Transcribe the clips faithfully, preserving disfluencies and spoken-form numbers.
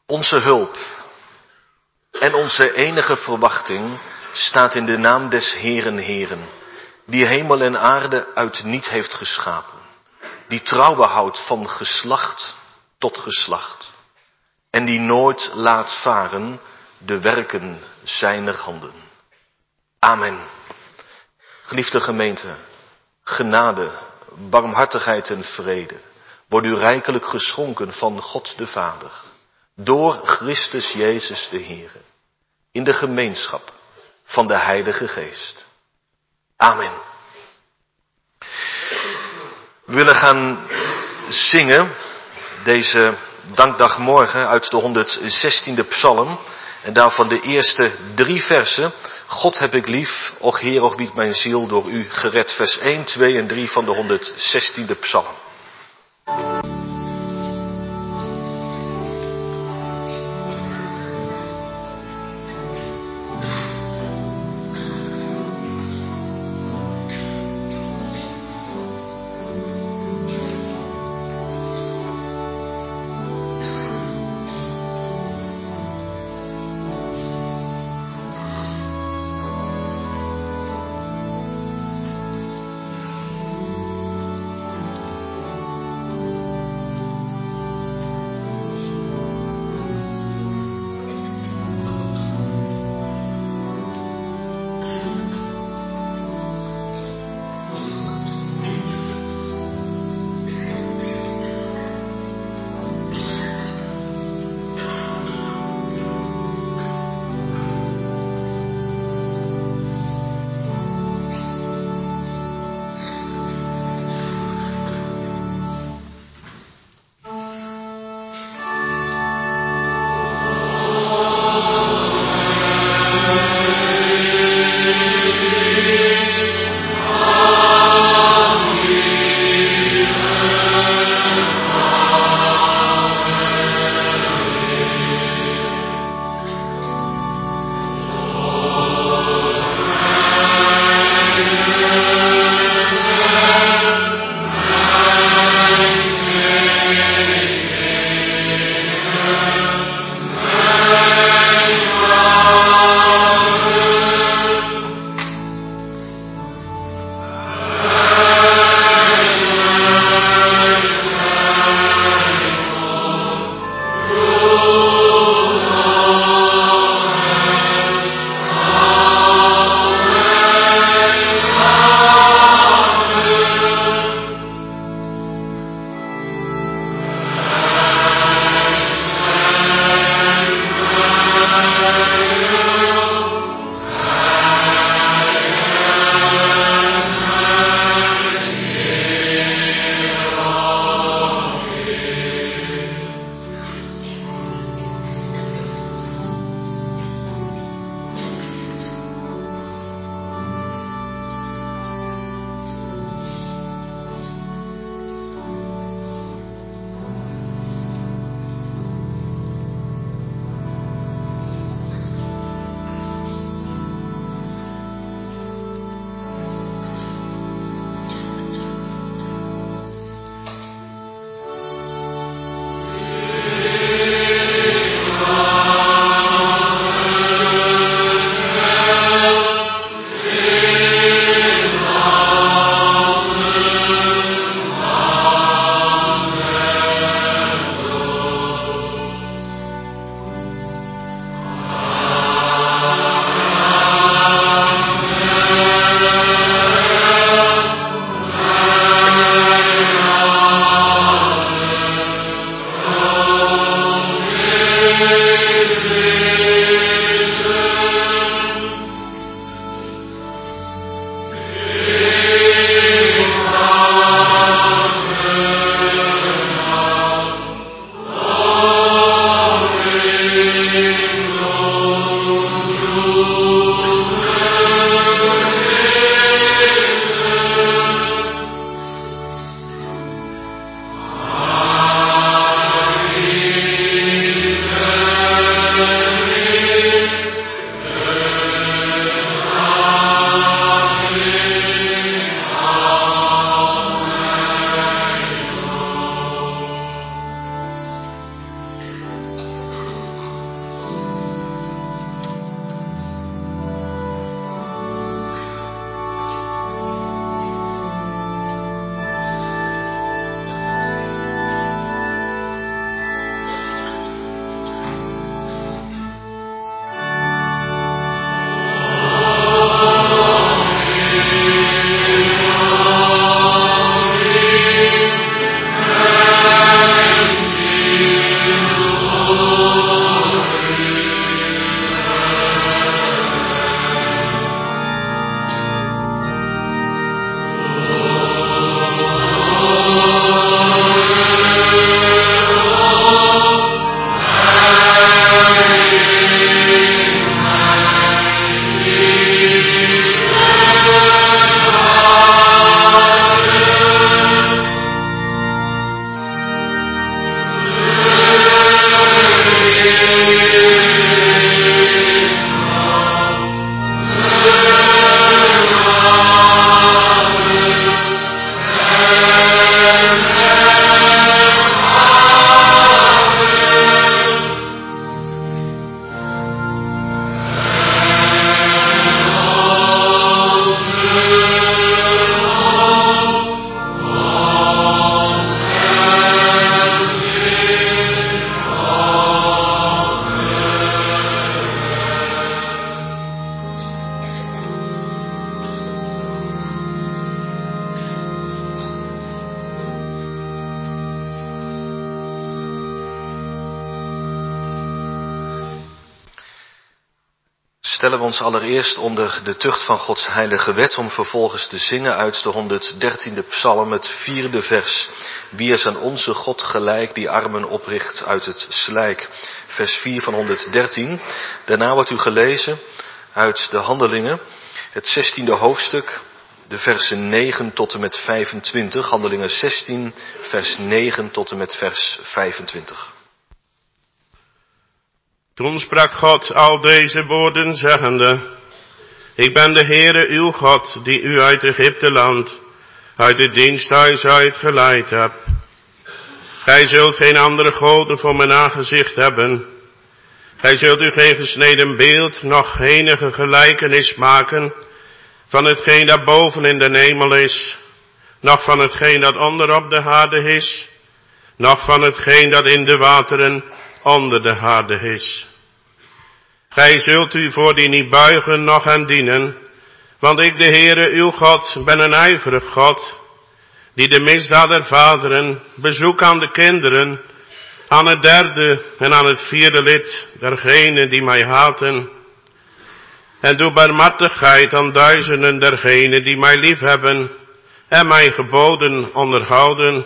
Onze hulp en onze enige verwachting staat in de naam des Heeren Heeren, die hemel en aarde uit niet heeft geschapen, die trouw behoudt van geslacht tot geslacht en die nooit laat varen de werken zijner handen. Amen. Geliefde gemeente, genade, barmhartigheid en vrede worden u rijkelijk geschonken van God de Vader, door Christus Jezus de Heer, in de gemeenschap van de Heilige Geest. Amen. We willen gaan zingen deze dankdagmorgen uit de honderdzestiende psalm. En daarvan de eerste drie versen. God heb ik lief, och Heer, och biedt mijn ziel door u gered. Vers één, twee en drie van de honderdzestiende psalm. stellen we ons allereerst onder de tucht van Gods heilige wet, om vervolgens te zingen uit de honderddertiende psalm, het vierde vers. Wie is aan onze God gelijk, die armen opricht uit het slijk. Vers vier van honderddertien. Daarna wordt u gelezen uit de Handelingen, het zestiende hoofdstuk, de versen negen tot en met vijfentwintig. Handelingen zestien, vers negen tot en met vers vijfentwintig. Toen sprak God al deze woorden zeggende: Ik ben de Heere uw God, die u uit Egypteland, uit het diensthuis uitgeleid heb. Gij zult geen andere goden voor mijn aangezicht hebben. Gij zult u geen gesneden beeld, noch enige gelijkenis maken van hetgeen dat boven in de hemel is, noch van hetgeen dat onder op de aarde is, noch van hetgeen dat in de wateren onder de aarde is. Gij zult u voor die niet buigen, noch hen dienen, want ik, de Heere uw God, ben een ijverig God, die de misdaad der vaderen bezoek aan de kinderen, aan het derde en aan het vierde lid dergenen die mij haten, en doe barmhartigheid aan duizenden dergenen die mij liefhebben en mijn geboden onderhouden.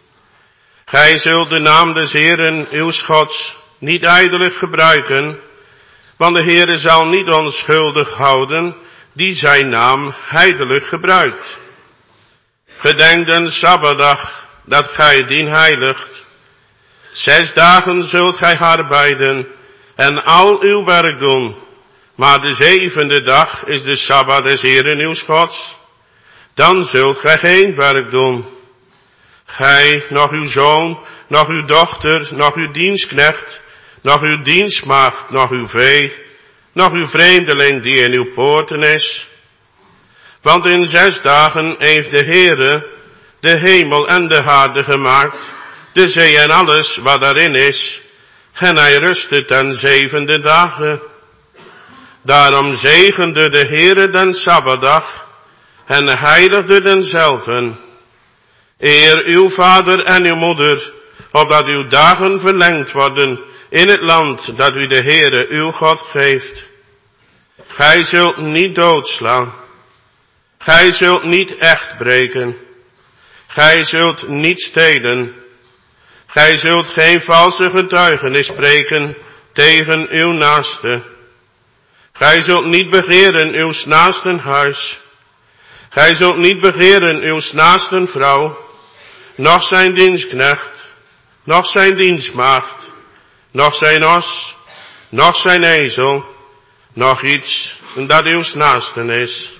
Gij zult de naam des Heeren uw Gods niet ijdelijk gebruiken, want de Heere zal niet onschuldig houden die zijn naam ijdelijk gebruikt. Gedenk den Sabbatdag, dat gij dien heiligt. Zes dagen zult gij arbeiden en al uw werk doen, maar de zevende dag is de Sabbat des Heeren uw Gods. Dan zult gij geen werk doen. Gij, nog uw zoon, nog uw dochter, nog uw dienstknecht, nog uw dienstmaagd, nog uw vee, nog uw vreemdeling die in uw poorten is. Want in zes dagen heeft de Heere de hemel en de aarde gemaakt, de zee en alles wat daarin is, en hij rustte ten zevende dagen. Daarom zegende de Heere den Sabbatdag en heiligde denzelven. Eer uw vader en uw moeder, opdat uw dagen verlengd worden in het land dat u de Heere uw God geeft. Gij zult niet doodslaan. Gij zult niet echt breken. Gij zult niet stelen. Gij zult geen valse getuigenis spreken tegen uw naaste. Gij zult niet begeren uw naasten huis. Gij zult niet begeren uw naasten vrouw, noch zijn dienstknecht, noch zijn dienstmaagd, noch zijn os, noch zijn ezel, noch iets dat uw naasten is.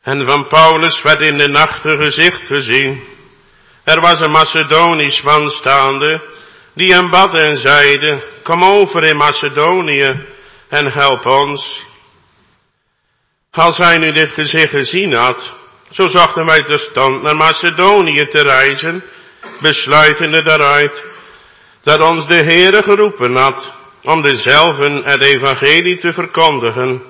En van Paulus werd in de nacht een gezicht gezien. Er was een Macedonisch man staande, die hem bad en zeide, kom over in Macedonië en help ons. Als hij nu dit gezicht gezien had, zo zochten wij terstond naar Macedonië te reizen, besluitende daaruit, dat ons de Heere geroepen had, om dezelven het evangelie te verkondigen.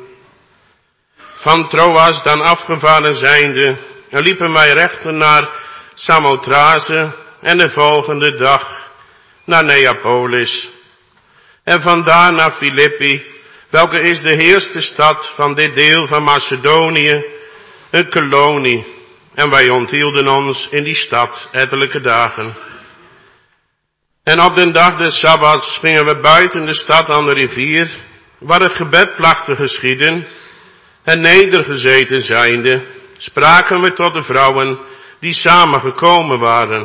Van Troas dan afgevaren zijnde, liepen wij rechten naar Samothrace en de volgende dag naar Neapolis. En vandaar naar Filippi, welke is de eerste stad van dit deel van Macedonië, een kolonie. En wij onthielden ons in die stad ettelijke dagen. En op de dag des Sabbats gingen we buiten de stad aan de rivier, waar het gebed placht te geschieden. En nedergezeten zijnde, spraken we tot de vrouwen die samen gekomen waren.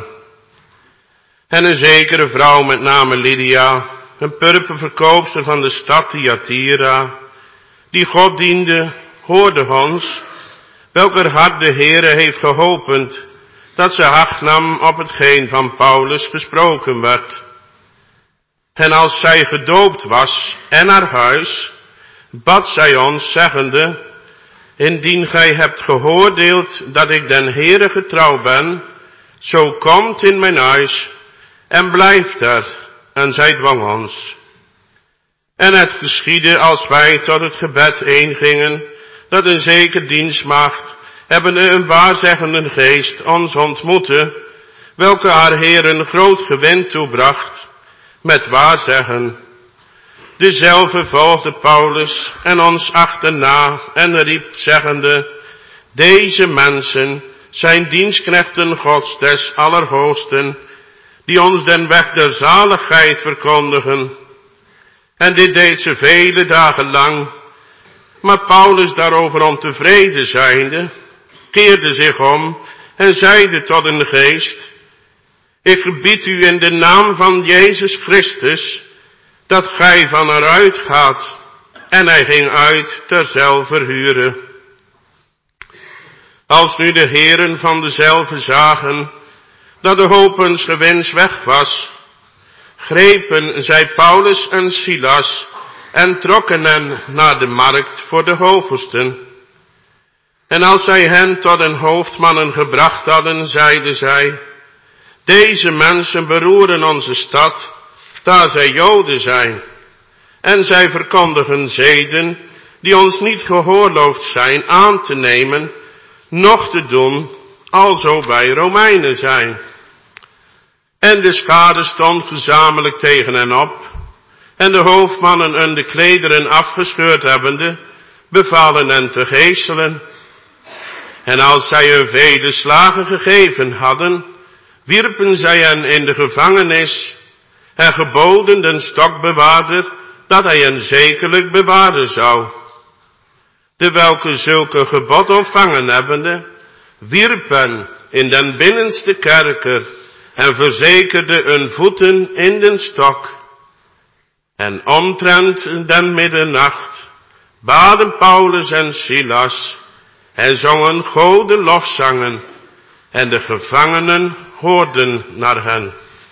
En een zekere vrouw met name Lydia, een purperverkoopster van de stad Thyatira, die God diende, hoorde ons, welker hart de Heere heeft geholpen, dat ze acht nam op hetgeen van Paulus gesproken werd. En als zij gedoopt was en haar huis, bad zij ons, zeggende, indien gij hebt geoordeeld dat ik den Heere getrouw ben, zo komt in mijn huis en blijft er. En zij dwong ons. En het geschiedde als wij tot het gebed heen gingen, dat een zeker dienstmaagd, hebbende een waarzeggende geest, ons ontmoette, welke haar Heer een groot gewin toebracht, met waarzeggen. Dezelfde volgde Paulus en ons achterna en riep zeggende, deze mensen zijn dienstknechten Gods des Allerhoogsten, die ons den weg der zaligheid verkondigen. En dit deed ze vele dagen lang, maar Paulus daarover ontevreden zijnde, keerde zich om en zeide tot een geest, ik gebied u in de naam van Jezus Christus, dat gij van eruit gaat. En hij ging uit ter zelfverhuren. Als nu de heren van dezelfde zagen, dat de hoop huns gewins weg was, grepen zij Paulus en Silas en trokken hen naar de markt voor de hoofdsten. En als zij hen tot een hoofdmannen gebracht hadden, zeiden zij, deze mensen beroeren onze stad, daar zij Joden zijn, en zij verkondigen zeden, die ons niet geoorloofd zijn aan te nemen, noch te doen, alzo wij Romeinen zijn. En de schade stond gezamenlijk tegen hen op, en de hoofdmannen hun de klederen afgescheurd hebbende, bevalen hen te geeselen. En als zij hun vele slagen gegeven hadden, wierpen zij hen in de gevangenis, en geboden den stokbewaarder, dat hij hen zekerlijk bewaren zou. De welke zulke gebod ontvangen hebbende, wierpen in den binnenste kerker, en verzekerde hun voeten in den stok. En omtrent den middernacht baden Paulus en Silas, en zongen gode lofzangen, en de gevangenen hoorden naar hen.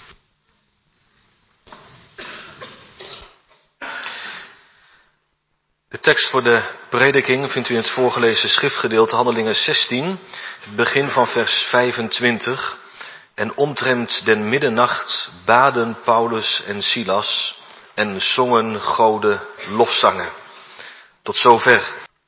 De tekst voor de prediking vindt u in het voorgelezen schriftgedeelte Handelingen zestien, het begin van vers vijfentwintig. En omtrent den middernacht baden Paulus en Silas en zongen gode lofzangen. Tot zover.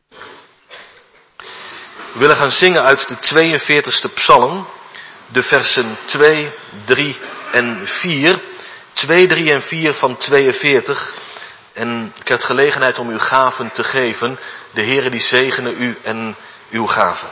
We willen gaan zingen uit de tweeënveertigste psalm, de versen twee, drie en vier. twee, drie en vier van tweeënveertig. En ik heb gelegenheid om uw gaven te geven. De Heere die zegene u en uw gaven.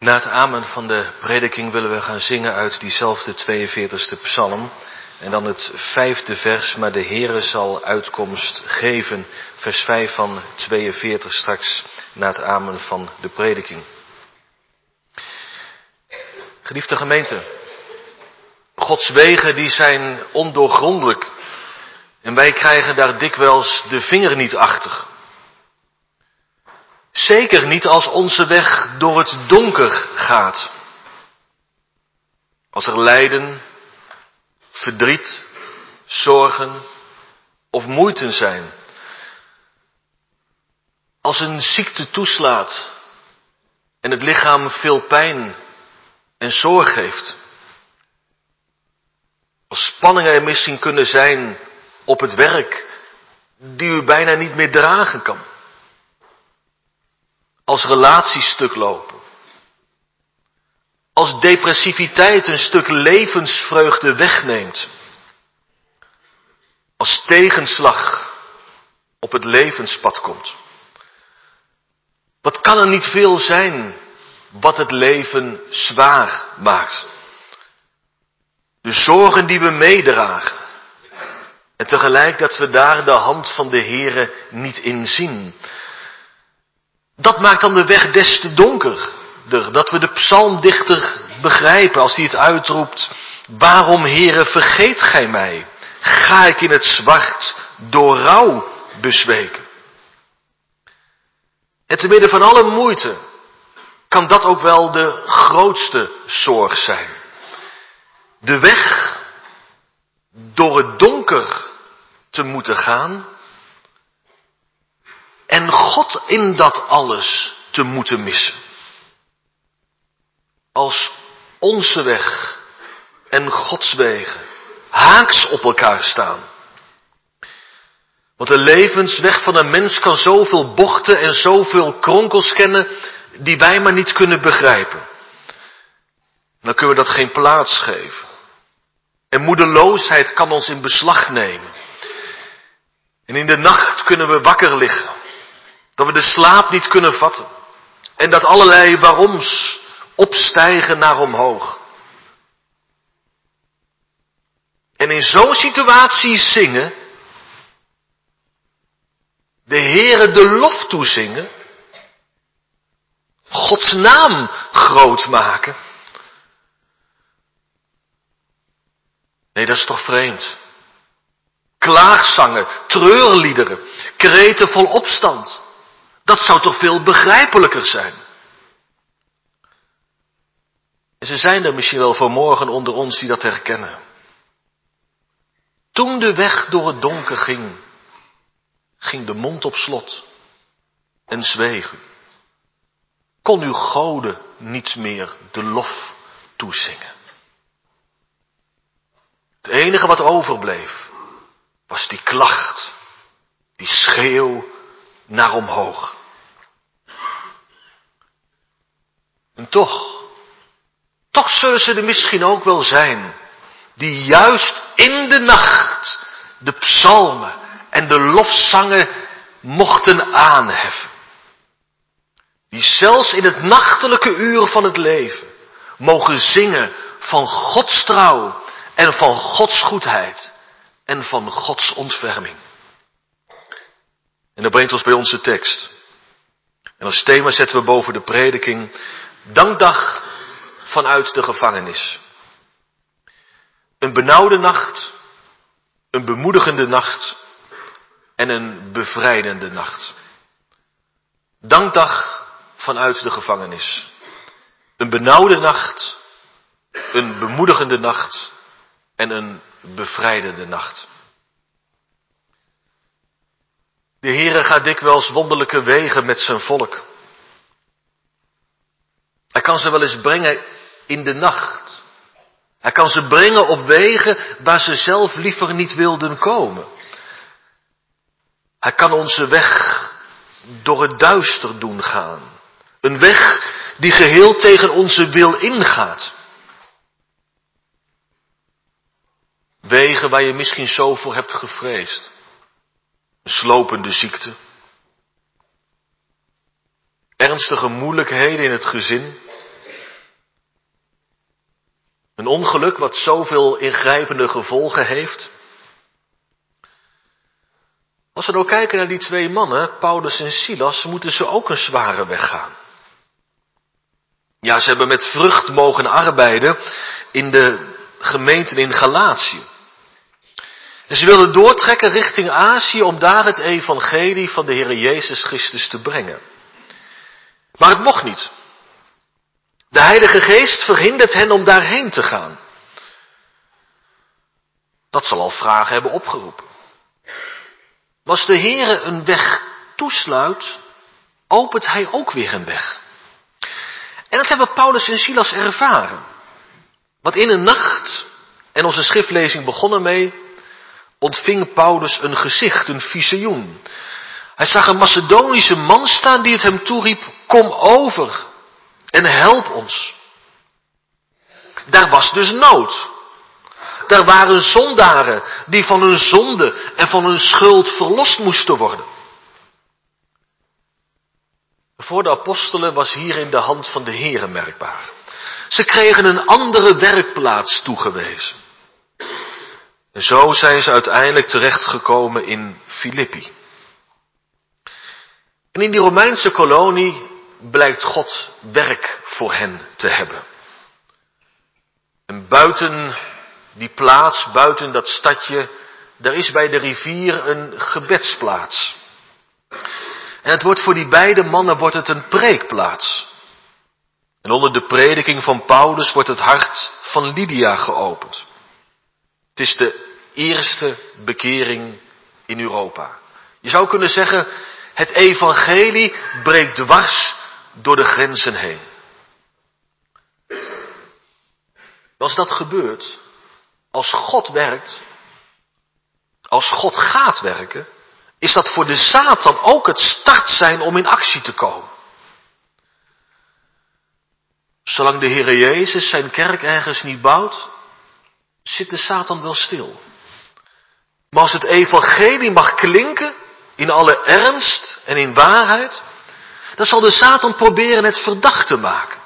Na het amen van de prediking willen we gaan zingen uit diezelfde tweeënveertigste psalm. En dan het vijfde vers, maar de Heere zal uitkomst geven. Vers vijf van tweeënveertig straks na het amen van de prediking. Geliefde gemeente, Gods wegen die zijn ondoorgrondelijk. En wij krijgen daar dikwijls de vinger niet achter. Zeker niet als onze weg door het donker gaat. Als er lijden, verdriet, zorgen of moeiten zijn. Als een ziekte toeslaat en het lichaam veel pijn en zorg heeft. Als spanningen er misschien kunnen zijn op het werk die u bijna niet meer dragen kan. Als relaties stuk lopen. Als depressiviteit een stuk levensvreugde wegneemt. Als tegenslag op het levenspad komt. Wat kan er niet veel zijn wat het leven zwaar maakt. De zorgen die we meedragen. En tegelijk dat we daar de hand van de Heere niet in zien. Dat maakt dan de weg des te donkerder. Dat we de psalmdichter begrijpen als hij het uitroept. Waarom, Heere, vergeet gij mij? Ga ik in het zwart door rouw bezweken? En te midden van alle moeite kan dat ook wel de grootste zorg zijn. De weg door het donker te moeten gaan en God in dat alles te moeten missen. Als onze weg en Gods wegen haaks op elkaar staan. Want de levensweg van een mens kan zoveel bochten en zoveel kronkels kennen die wij maar niet kunnen begrijpen. Dan kunnen we dat geen plaats geven. En moedeloosheid kan ons in beslag nemen. En in de nacht kunnen we wakker liggen. Dat we de slaap niet kunnen vatten. En dat allerlei waaroms opstijgen naar omhoog. En in zo'n situatie zingen, de Heere de lof toezingen, Gods naam groot maken. Nee, dat is toch vreemd. Klaagzangen, treurliederen, kreten vol opstand. Dat zou toch veel begrijpelijker zijn. En ze zijn er misschien wel vanmorgen onder ons die dat herkennen. Toen de weg door het donker ging, ging de mond op slot en zweeg u. Kon uw goden niet meer de lof toezingen. Het enige wat overbleef, was die klacht, die schreeuw naar omhoog. En toch, toch zullen ze er misschien ook wel zijn, die juist in de nacht de psalmen en de lofzangen mochten aanheffen. Die zelfs in het nachtelijke uur van het leven mogen zingen van Gods trouw en van Gods goedheid en van Gods ontferming. En dat brengt ons bij onze tekst. En als thema zetten we boven de prediking dankdag vanuit de gevangenis. Een benauwde nacht, een bemoedigende nacht en een bevrijdende nacht. Dankdag vanuit de gevangenis. Een benauwde nacht, een bemoedigende nacht en een bevrijdende nacht. De Heere gaat dikwijls wonderlijke wegen met zijn volk. Hij kan ze wel eens brengen in de nacht. Hij kan ze brengen op wegen waar ze zelf liever niet wilden komen. Hij kan onze weg door het duister doen gaan. Een weg die geheel tegen onze wil ingaat. Wegen waar je misschien zo voor hebt gevreesd. Een slopende ziekte. Ernstige moeilijkheden in het gezin. Een ongeluk wat zoveel ingrijpende gevolgen heeft. Als we nou kijken naar die twee mannen, Paulus en Silas, moeten ze ook een zware weg gaan. Ja, ze hebben met vrucht mogen arbeiden in de gemeenten in Galatië. En ze wilden doortrekken richting Azië om daar het evangelie van de Heer Jezus Christus te brengen. Maar het mocht niet. De Heilige Geest verhindert hen om daarheen te gaan. Dat zal al vragen hebben opgeroepen. Als de Heer een weg toesluit, opent Hij ook weer een weg. En dat hebben Paulus en Silas ervaren. Want in een nacht, en onze schriftlezing begon ermee, ontving Paulus een gezicht, een visioen. Hij zag een Macedonische man staan die het hem toeriep, kom over en help ons. Daar was dus nood. Daar waren zondaren die van hun zonde en van hun schuld verlost moesten worden. Voor de apostelen was hierin de hand van de Heere merkbaar. Ze kregen een andere werkplaats toegewezen. En zo zijn ze uiteindelijk terechtgekomen in Filippi. En in die Romeinse kolonie blijkt God werk voor hen te hebben. En buiten die plaats, buiten dat stadje, daar is bij de rivier een gebedsplaats. En het wordt voor die beide mannen wordt het een preekplaats. En onder de prediking van Paulus wordt het hart van Lydia geopend. Het is de eerste bekering in Europa. Je zou kunnen zeggen, het evangelie breekt dwars door de grenzen heen. Als dat gebeurt, als God werkt, als God gaat werken, is dat voor de Satan ook het start zijn om in actie te komen. Zolang de Heer Jezus zijn kerk ergens niet bouwt, zit de Satan wel stil. Maar als het evangelie mag klinken, in alle ernst en in waarheid, dan zal de Satan proberen het verdacht te maken.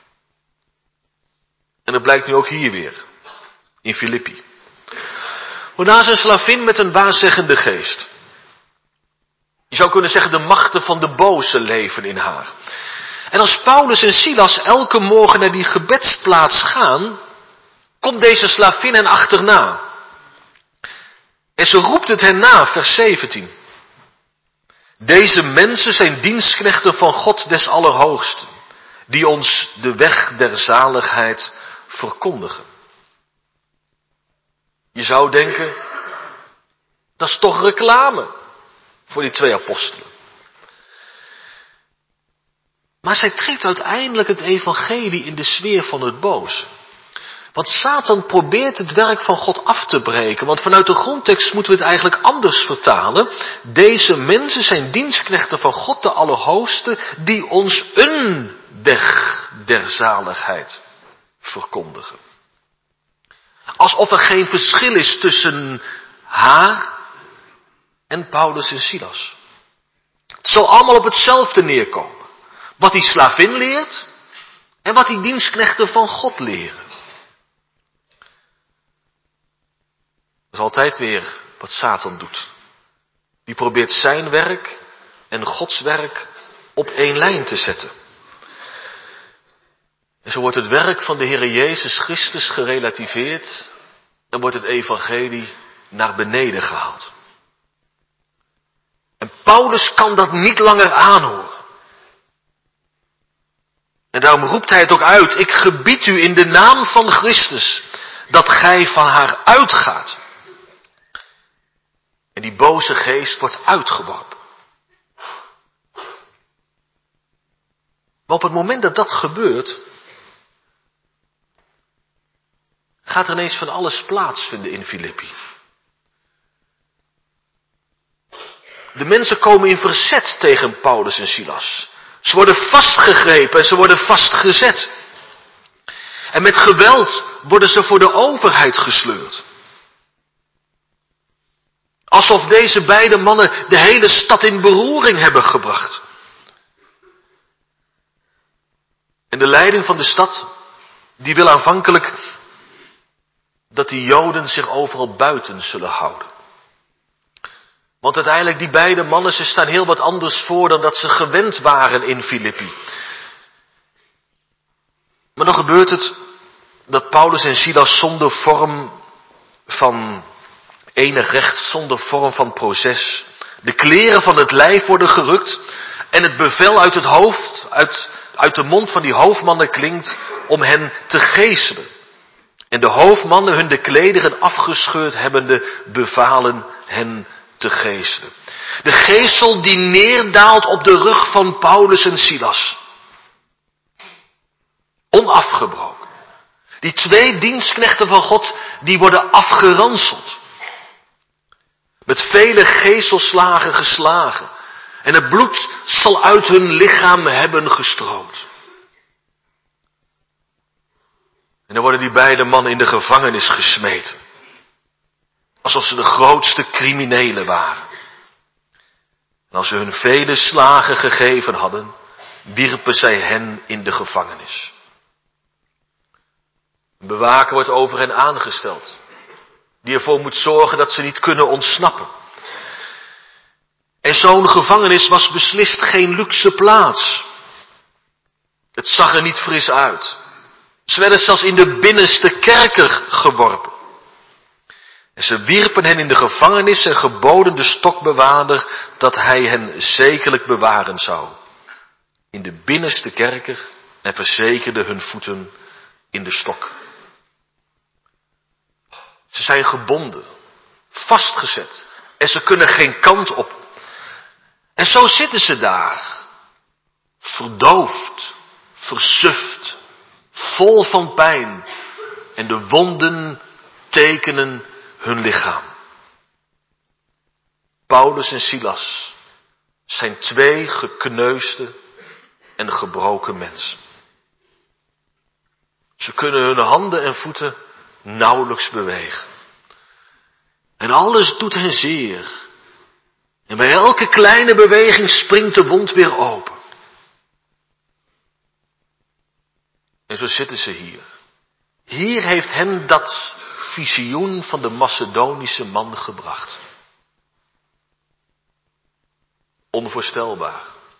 En dat blijkt nu ook hier weer, in Filippi. Waarna is een slavin met een waarzeggende geest. Je zou kunnen zeggen, de machten van de boze leven in haar. En als Paulus en Silas elke morgen naar die gebedsplaats gaan, komt deze slavin hen achterna. En ze roept het hen na, vers zeventien. Deze mensen zijn dienstknechten van God des Allerhoogsten, die ons de weg der zaligheid verkondigen. Je zou denken, dat is toch reclame voor die twee apostelen. Maar zij trekt uiteindelijk het evangelie in de sfeer van het boze. Want Satan probeert het werk van God af te breken. Want vanuit de grondtekst moeten we het eigenlijk anders vertalen. Deze mensen zijn dienstknechten van God de Allerhoogste, die ons een weg der zaligheid verkondigen. Alsof er geen verschil is tussen haar en Paulus en Silas. Het zal allemaal op hetzelfde neerkomen. Wat die slavin leert en wat die dienstknechten van God leren. Dat is altijd weer wat Satan doet. Die probeert zijn werk en Gods werk op één lijn te zetten. En zo wordt het werk van de Heer Jezus Christus gerelativeerd en wordt het evangelie naar beneden gehaald. En Paulus kan dat niet langer aanhoren. En daarom roept hij het ook uit. Ik gebied u in de naam van Christus dat gij van haar uitgaat. En die boze geest wordt uitgeworpen. Maar op het moment dat dat gebeurt, gaat er ineens van alles plaatsvinden in Filippi. De mensen komen in verzet tegen Paulus en Silas. Ze worden vastgegrepen en ze worden vastgezet. En met geweld worden ze voor de overheid gesleurd. Alsof deze beide mannen de hele stad in beroering hebben gebracht. En de leiding van de stad, die wil aanvankelijk dat die Joden zich overal buiten zullen houden. Want uiteindelijk die beide mannen, ze staan heel wat anders voor dan dat ze gewend waren in Filippi. Maar dan gebeurt het dat Paulus en Silas zonder vorm van enig recht, zonder vorm van proces, de kleren van het lijf worden gerukt en het bevel uit het hoofd, uit, uit de mond van die hoofdmannen klinkt om hen te geeselen. En de hoofdmannen, hun de klederen afgescheurd hebbende, bevalen hen te geeselen. De geesel die neerdaalt op de rug van Paulus en Silas. Onafgebroken. Die twee dienstknechten van God, die worden afgeranseld. Met vele geeselslagen geslagen. En het bloed zal uit hun lichaam hebben gestroomd. En dan worden die beide mannen in de gevangenis gesmeten. Alsof ze de grootste criminelen waren. En als ze hun vele slagen gegeven hadden, wierpen zij hen in de gevangenis. Een bewaker wordt over hen aangesteld, die ervoor moet zorgen dat ze niet kunnen ontsnappen. En zo'n gevangenis was beslist geen luxe plaats. Het zag er niet fris uit. Ze werden zelfs in de binnenste kerker geworpen. En ze wierpen hen in de gevangenis en geboden de stokbewaarder dat hij hen zekerlijk bewaren zou. In de binnenste kerker en verzekerden hun voeten in de stok. Ze zijn gebonden, vastgezet en ze kunnen geen kant op. En zo zitten ze daar, verdoofd, versuft, vol van pijn en de wonden tekenen hun lichaam. Paulus en Silas zijn twee gekneusde en gebroken mensen. Ze kunnen hun handen en voeten nauwelijks bewegen. En alles doet hen zeer. En bij elke kleine beweging springt de wond weer open. En zo zitten ze hier. Hier heeft hen dat visioen van de Macedonische man gebracht. Onvoorstelbaar.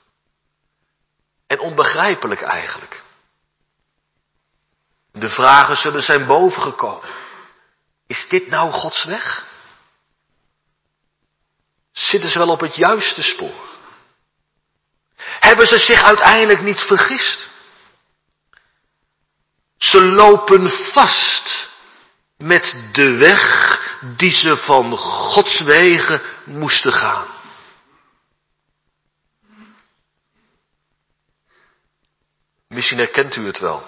En onbegrijpelijk eigenlijk. De vragen zullen zijn bovengekomen. Is dit nou Gods weg? Zitten ze wel op het juiste spoor? Hebben ze zich uiteindelijk niet vergist? Ze lopen vast met de weg die ze van Gods wegen moesten gaan. Misschien herkent u het wel.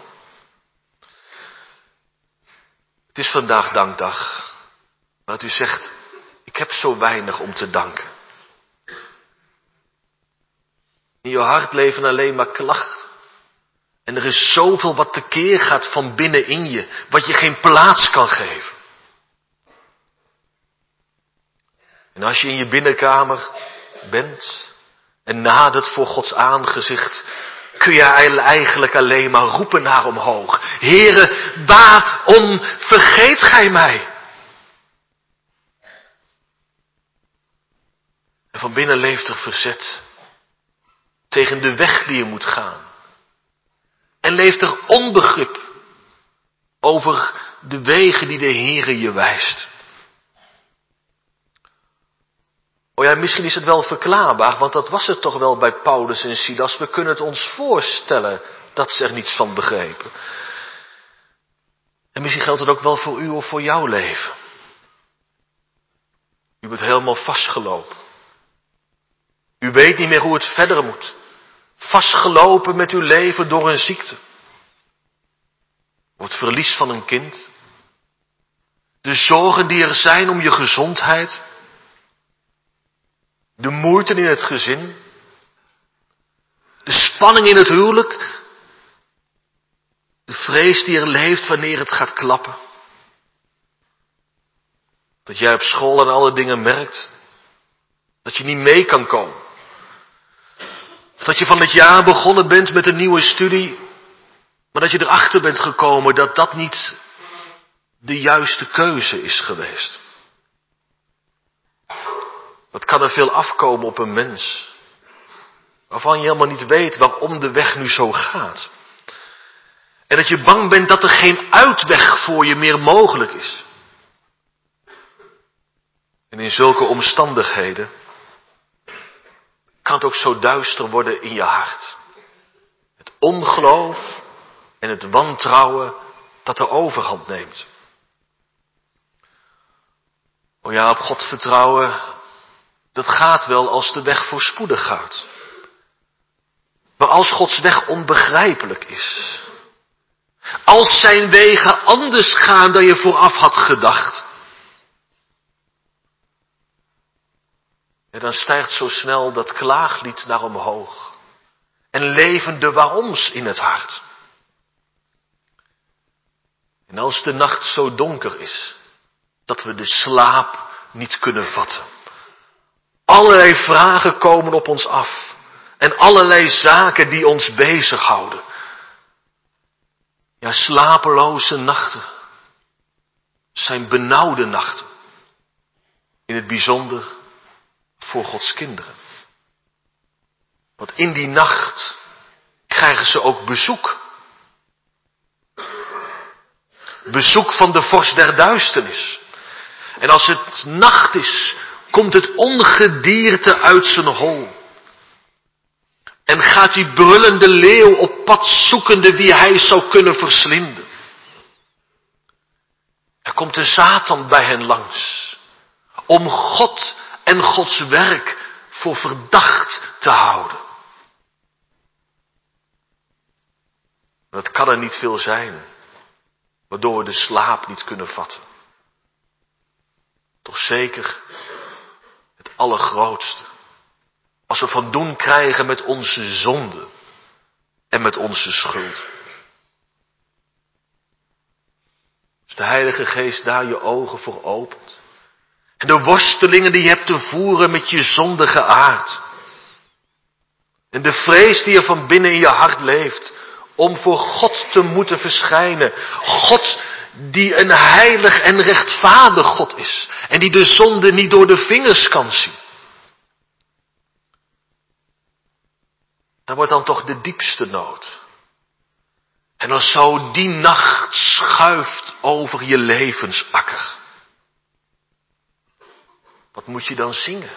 Het is vandaag dankdag, maar dat u zegt, ik heb zo weinig om te danken. In je hart leven alleen maar klachten. En er is zoveel wat tekeer gaat van binnenin je, wat je geen plaats kan geven. En als je in je binnenkamer bent en nadert voor Gods aangezicht, kun je eigenlijk alleen maar roepen naar omhoog. Heere, waarom vergeet gij mij? En van binnen leeft er verzet tegen de weg die je moet gaan. En leeft er onbegrip over de wegen die de Heere je wijst. Oh ja, misschien is het wel verklaarbaar, want dat was het toch wel bij Paulus en Silas. We kunnen het ons voorstellen dat ze er niets van begrepen. En misschien geldt het ook wel voor u of voor jouw leven. U bent helemaal vastgelopen. U weet niet meer hoe het verder moet. Vastgelopen met uw leven door een ziekte. Of het verlies van een kind. De zorgen die er zijn om je gezondheid. De moeite in het gezin. De spanning in het huwelijk. De vrees die er leeft wanneer het gaat klappen. Dat jij op school en alle dingen merkt. Dat je niet mee kan komen. Of dat je van het jaar begonnen bent met een nieuwe studie. Maar dat je erachter bent gekomen dat dat niet de juiste keuze is geweest. Wat kan er veel afkomen op een mens, waarvan je helemaal niet weet waarom de weg nu zo gaat. En dat je bang bent dat er geen uitweg voor je meer mogelijk is. En in zulke omstandigheden kan het ook zo duister worden in je hart. Het ongeloof en het wantrouwen dat de overhand neemt. O ja, op God vertrouwen, dat gaat wel als de weg voorspoedig gaat. Maar als Gods weg onbegrijpelijk is, als zijn wegen anders gaan dan je vooraf had gedacht, en dan stijgt zo snel dat klaaglied naar omhoog en leven de waaroms in het hart. En als de nacht zo donker is dat we de slaap niet kunnen vatten, allerlei vragen komen op ons af en allerlei zaken die ons bezighouden. Ja, slapeloze nachten zijn benauwde nachten. In het bijzonder voor Gods kinderen. Want in die nacht krijgen ze ook bezoek. Bezoek van de vorst der duisternis. En als het nacht is, komt het ongedierte uit zijn hol. En gaat die brullende leeuw op pad zoekende wie hij zou kunnen verslinden. Er komt de Satan bij hen langs. Om God en Gods werk voor verdacht te houden. Dat kan er niet veel zijn. Waardoor we de slaap niet kunnen vatten. Toch zeker het allergrootste. Als we van doen krijgen met onze zonde en met onze schuld. Als de Heilige Geest daar je ogen voor opent. En de worstelingen die je hebt te voeren met je zondige aard. En de vrees die er van binnen in je hart leeft. Om voor God te moeten verschijnen. God die een heilig en rechtvaardig God is. En die de zonde niet door de vingers kan zien. Dat wordt dan toch de diepste nood. En als zo die nacht schuift over je levensakker. Wat moet je dan zingen?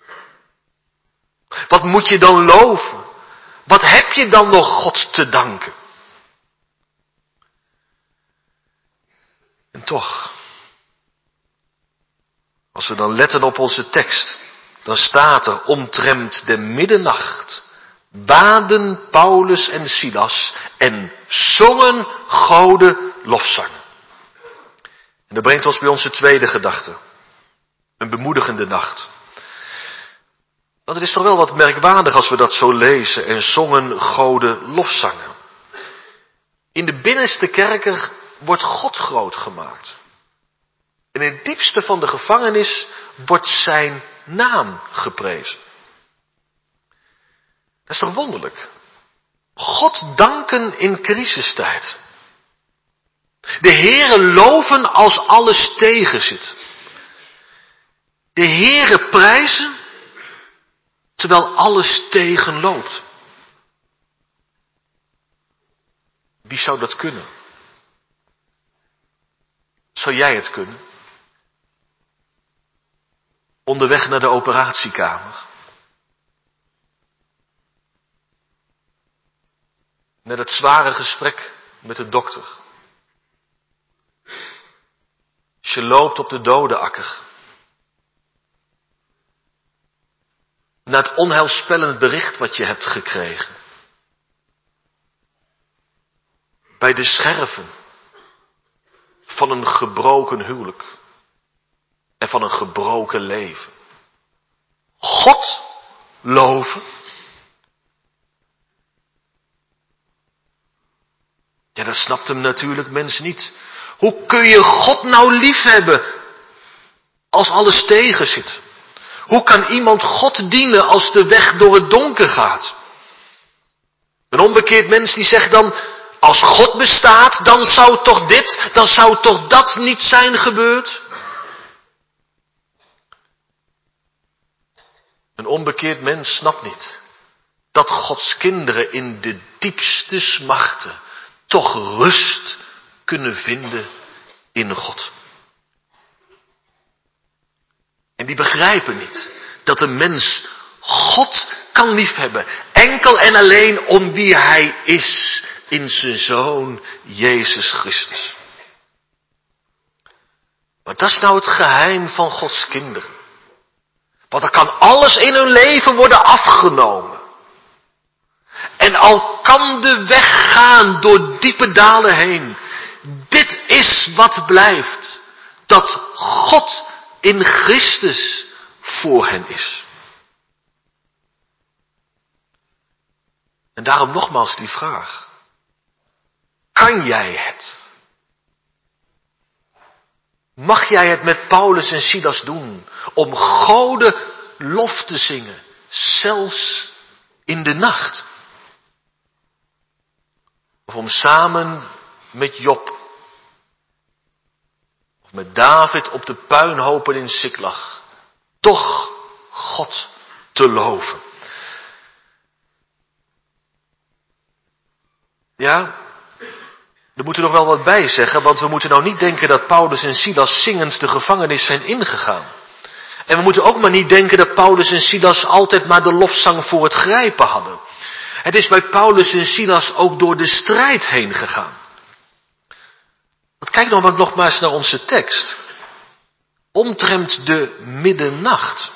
Wat moet je dan loven? Wat heb je dan nog God te danken? En toch, als we dan letten op onze tekst, dan staat er omtrent de middernacht baden Paulus en Silas en zongen Gode lofzangen. En dat brengt ons bij onze tweede gedachte. Een bemoedigende nacht. Want het is toch wel wat merkwaardig als we dat zo lezen en zongen Gode lofzangen. In de binnenste kerker wordt God groot gemaakt. En in het diepste van de gevangenis wordt zijn naam geprezen. Dat is toch wonderlijk? God danken in crisistijd. De Heere loven als alles tegenzit. De Heere prijzen terwijl alles tegenloopt. Wie zou dat kunnen? Zou jij het kunnen? Onderweg naar de operatiekamer. Met het zware gesprek met de dokter. Als je loopt op de dodenakker. Naar het onheilspellend bericht wat je hebt gekregen. Bij de scherven van een gebroken huwelijk. En van een gebroken leven. God loven. Ja, dat snapt hem natuurlijk mens niet. Hoe kun je God nou liefhebben als alles tegen zit? Hoe kan iemand God dienen als de weg door het donker gaat? Een onbekeerd mens die zegt dan, Als God bestaat, dan zou toch dit, dan zou toch dat niet zijn gebeurd? Een onbekeerd mens snapt niet dat Gods kinderen in de diepste smachten toch rust kunnen vinden in God. En die begrijpen niet dat een mens God kan liefhebben, enkel en alleen om wie hij is in zijn Zoon Jezus Christus. Maar dat is nou het geheim van Gods kinderen. Want er kan alles in hun leven worden afgenomen. En al kan de weg gaan door diepe dalen heen. Dit is wat blijft. Dat God in Christus voor hen is. En daarom nogmaals die vraag. Kan jij het? Mag jij het met Paulus en Silas doen? Om Gode lof te zingen. Zelfs in de nacht. Of om samen met Job. Of met David op de puinhopen in Siklag. Toch God te loven. Ja, er moet er nog wel wat bij zeggen, want we moeten nou niet denken dat Paulus en Silas zingend de gevangenis zijn ingegaan. En we moeten ook maar niet denken dat Paulus en Silas altijd maar de lofzang voor het grijpen hadden. Het is bij Paulus en Silas ook door de strijd heen gegaan. Want kijk nou nog maar eens naar onze tekst. Omtrent de middernacht.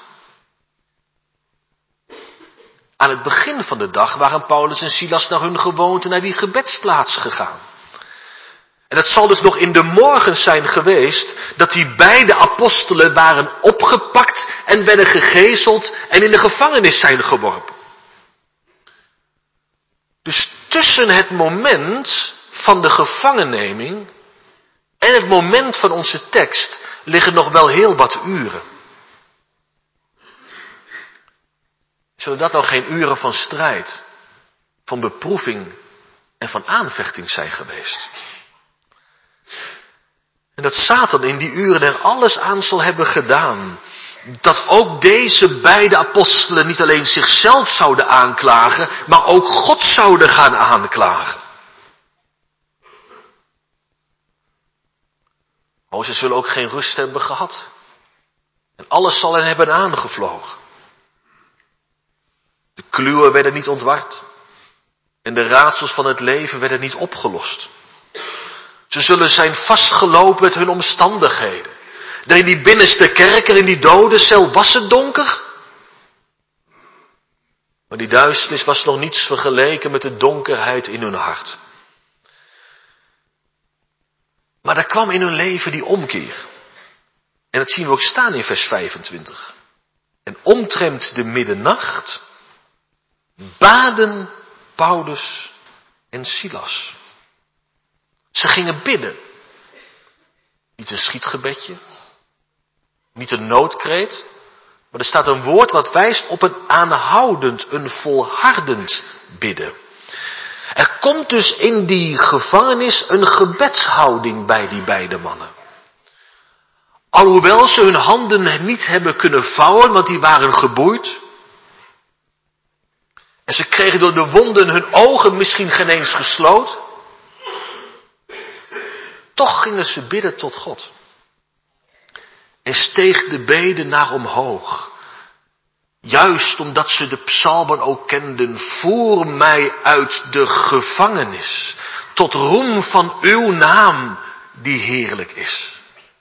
Aan het begin van de dag waren Paulus en Silas naar hun gewoonte naar die gebedsplaats gegaan. En het zal dus nog in de morgen zijn geweest dat die beide apostelen waren opgepakt en werden gegezeld en in de gevangenis zijn geworpen. Dus tussen het moment van de gevangenneming en het moment van onze tekst liggen nog wel heel wat uren. Zullen dat nou geen uren van strijd, van beproeving en van aanvechting zijn geweest? En dat Satan in die uren er alles aan zal hebben gedaan, dat ook deze beide apostelen niet alleen zichzelf zouden aanklagen, maar ook God zouden gaan aanklagen. Oh, ze zullen ook geen rust hebben gehad. En alles zal hen hebben aangevlogen. De kluwen werden niet ontward. En de raadsels van het leven werden niet opgelost. Ze zullen zijn vastgelopen met hun omstandigheden. Daar in die binnenste kerker, in die dodencel, was het donker. Maar die duisternis was nog niets vergeleken met de donkerheid in hun hart. Maar er kwam in hun leven die omkeer. En dat zien we ook staan in vers vijfentwintig. En omtrent de middernacht baden Paulus en Silas. Ze gingen bidden. Niet een schietgebedje. Niet een noodkreet. Maar er staat een woord wat wijst op een aanhoudend, een volhardend bidden. Er komt dus in die gevangenis een gebedshouding bij die beide mannen. Alhoewel ze hun handen niet hebben kunnen vouwen, want die waren geboeid. En ze kregen door de wonden hun ogen misschien geen eens gesloten. Toch gingen ze bidden tot God. En steeg de bede naar omhoog. Juist omdat ze de psalmen ook kenden. Voer mij uit de gevangenis. Tot roem van uw naam die heerlijk is.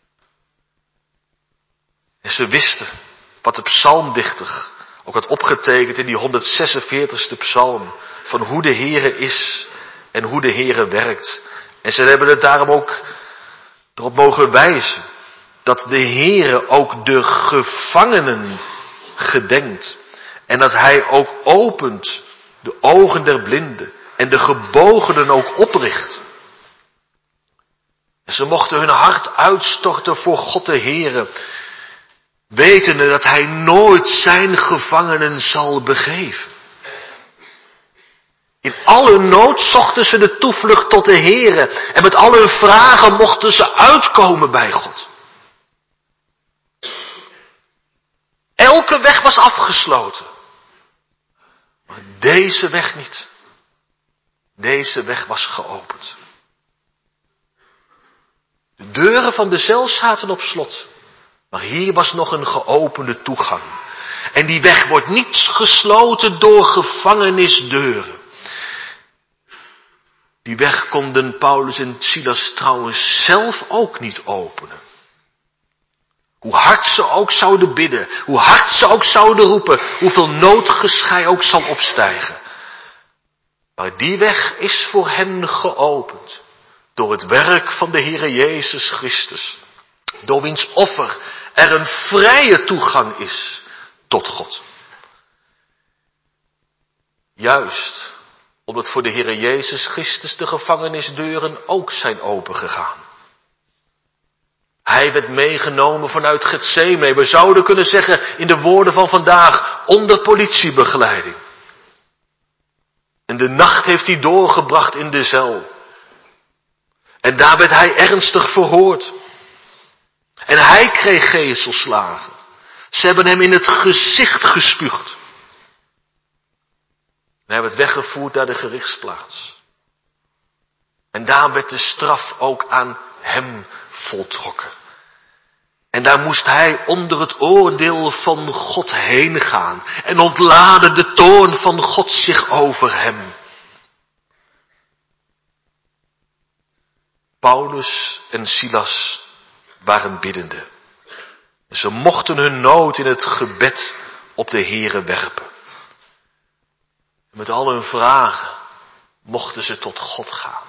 En ze wisten wat de psalmdichter ook had opgetekend in die honderdzesenveertigste psalm. Van hoe de Heere is en hoe de Heere werkt. En ze hebben het daarom ook erop mogen wijzen. Dat de Heere ook de gevangenen gedenkt. En dat hij ook opent de ogen der blinden. En de gebogenen ook opricht. En ze mochten hun hart uitstorten voor God de Heere. Wetende dat hij nooit zijn gevangenen zal begeven. In alle nood zochten ze de toevlucht tot de Heere. En met al hun vragen mochten ze uitkomen bij God. Elke weg was afgesloten. Maar deze weg niet. Deze weg was geopend. De deuren van de cel zaten op slot. Maar hier was nog een geopende toegang. En die weg wordt niet gesloten door gevangenisdeuren. Die weg konden Paulus en Silas trouwens zelf ook niet openen. Hoe hard ze ook zouden bidden, hoe hard ze ook zouden roepen, hoeveel noodgeschrei ook zal opstijgen. Maar die weg is voor hen geopend door het werk van de Heere Jezus Christus. Door wiens offer er een vrije toegang is tot God. Juist omdat voor de Heere Jezus Christus de gevangenisdeuren ook zijn opengegaan. Hij werd meegenomen vanuit Getsemane. We zouden kunnen zeggen in de woorden van vandaag onder politiebegeleiding. En de nacht heeft hij doorgebracht in de cel. En daar werd hij ernstig verhoord. En hij kreeg geeselslagen. Ze hebben hem in het gezicht gespuugd. En hij werd weggevoerd naar de gerichtsplaats. En daar werd de straf ook aan hem voltrokken. En daar moest hij onder het oordeel van God heen gaan. En ontlaadde de toorn van God zich over hem. Paulus en Silas waren biddende. En ze mochten hun nood in het gebed op de Heere werpen. En met al hun vragen mochten ze tot God gaan.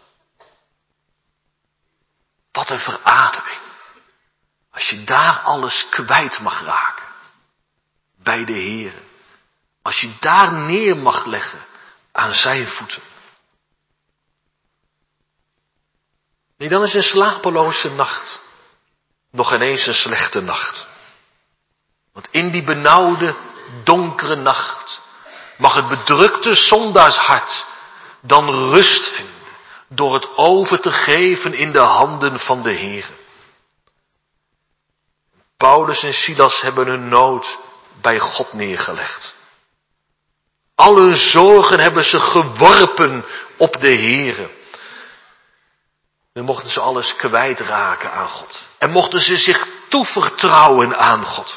Wat een verademing. Als je daar alles kwijt mag raken. Bij de Heere. Als je daar neer mag leggen aan zijn voeten. Nee, dan is een slapeloze nacht nog ineens een slechte nacht. Want in die benauwde, donkere nacht mag het bedrukte zondaarshart dan rust vinden door het over te geven in de handen van de Heere. Paulus en Silas hebben hun nood bij God neergelegd. Al hun zorgen hebben ze geworpen op de Heere. Dan mochten ze alles kwijtraken aan God. En mochten ze zich toevertrouwen aan God.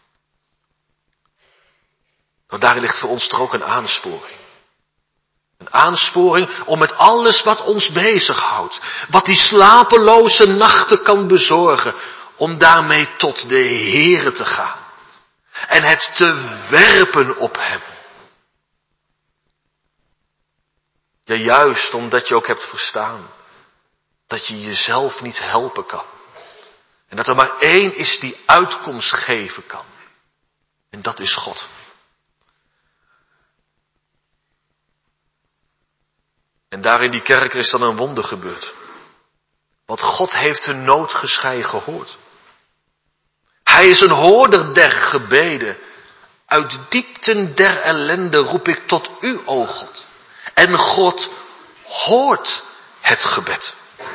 Nou, daarin ligt voor ons toch ook een aansporing. Een aansporing om met alles wat ons bezighoudt, wat die slapeloze nachten kan bezorgen, om daarmee tot de Heere te gaan. En het te werpen op hem. Ja, juist omdat je ook hebt verstaan dat je jezelf niet helpen kan. En dat er maar één is die uitkomst geven kan. En dat is God. En daar in die kerker is dan een wonder gebeurd. Want God heeft hun noodgeschrei gehoord. Hij is een hoorder der gebeden. Uit de diepten der ellende roep ik tot u, o God. En God hoort het gebed.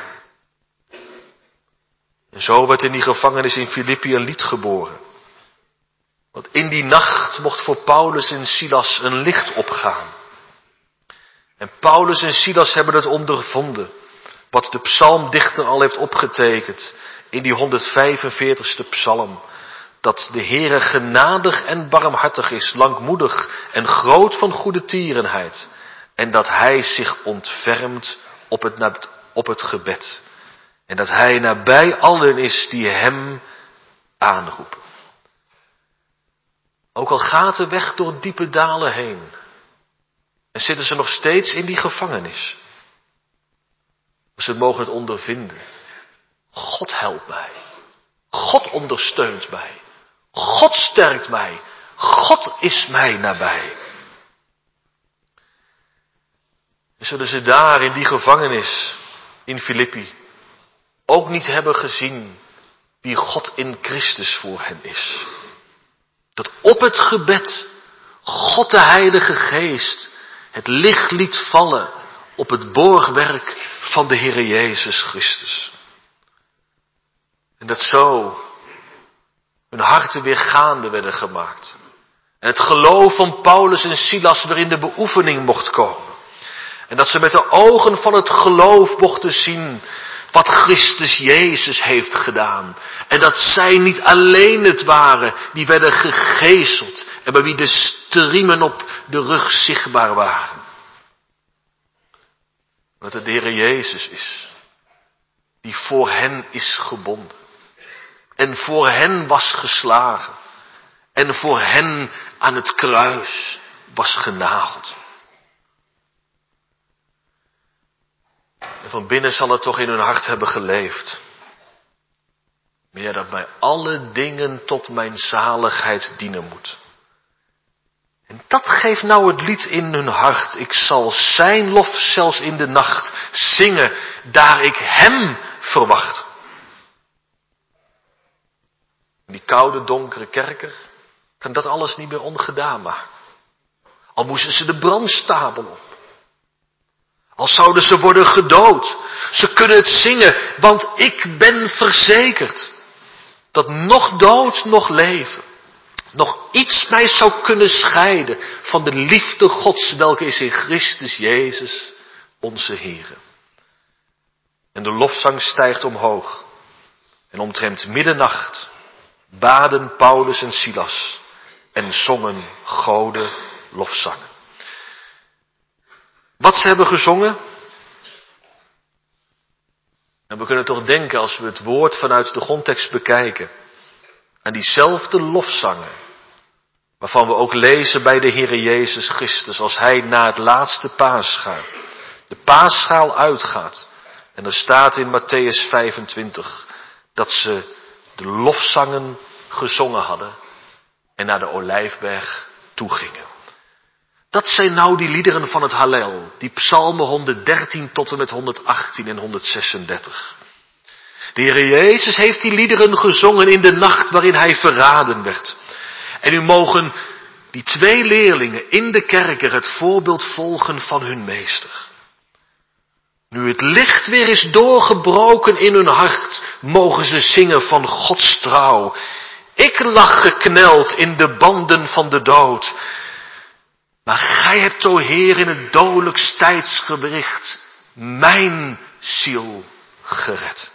En zo werd in die gevangenis in Filippi een lied geboren. Want in die nacht mocht voor Paulus en Silas een licht opgaan. En Paulus en Silas hebben het ondervonden. Wat de psalmdichter al heeft opgetekend. In die honderdvijfenveertigste psalm. Dat de Heere genadig en barmhartig is. Langmoedig en groot van goede tierenheid. En dat hij zich ontfermt op het, op het gebed. En dat hij nabij allen is die hem aanroepen. Ook al gaat de weg door diepe dalen heen. En zitten ze nog steeds in die gevangenis. Ze mogen het ondervinden. God helpt mij. God ondersteunt mij. God sterkt mij. God is mij nabij. En zullen ze daar in die gevangenis in Filippi ook niet hebben gezien wie God in Christus voor hen is. Dat op het gebed God de Heilige Geest het licht liet vallen op het borgwerk van de Heere Jezus Christus. En dat zo hun harten weer gaande werden gemaakt. En het geloof van Paulus en Silas weer in de beoefening mocht komen. En dat ze met de ogen van het geloof mochten zien wat Christus Jezus heeft gedaan. En dat zij niet alleen het waren die werden gegezeld en bij wie de striemen op de rug zichtbaar waren. Dat het de Heer Jezus is die voor hen is gebonden. En voor hen was geslagen. En voor hen aan het kruis was genageld. En van binnen zal het toch in hun hart hebben geleefd. Meer dat mij alle dingen tot mijn zaligheid dienen moet. En dat geeft nou het lied in hun hart. Ik zal zijn lof zelfs in de nacht zingen, daar ik hem verwacht. Die koude, donkere kerker kan dat alles niet meer ongedaan maken. Al moesten ze de brandstabel op. Al zouden ze worden gedood. Ze kunnen het zingen, want ik ben verzekerd dat nog dood, nog leven, nog iets mij zou kunnen scheiden van de liefde Gods, welke is in Christus Jezus, onze Heere. En de lofzang stijgt omhoog. En omtrent middernacht baden Paulus en Silas en zongen gode lofzangen. Wat ze hebben gezongen? En we kunnen toch denken, als we het woord vanuit de grondtekst bekijken, aan diezelfde lofzangen, waarvan we ook lezen bij de Heere Jezus Christus, als hij na het laatste paasschaal, de paasschaal uitgaat. En er staat in Matthäus vijfentwintig dat ze de lofzangen gezongen hadden en naar de Olijfberg toegingen. Dat zijn nou die liederen van het Hallel, die psalmen honderddertien tot en met honderdachttien en honderdzesendertig. De Heer Jezus heeft die liederen gezongen in de nacht waarin hij verraden werd. En nu mogen die twee leerlingen in de kerker het voorbeeld volgen van hun meester. Nu het licht weer is doorgebroken in hun hart, mogen ze zingen van Gods trouw. Ik lag gekneld in de banden van de dood. Maar gij hebt, o Heer, in het dodelijks tijdsgebericht mijn ziel gered.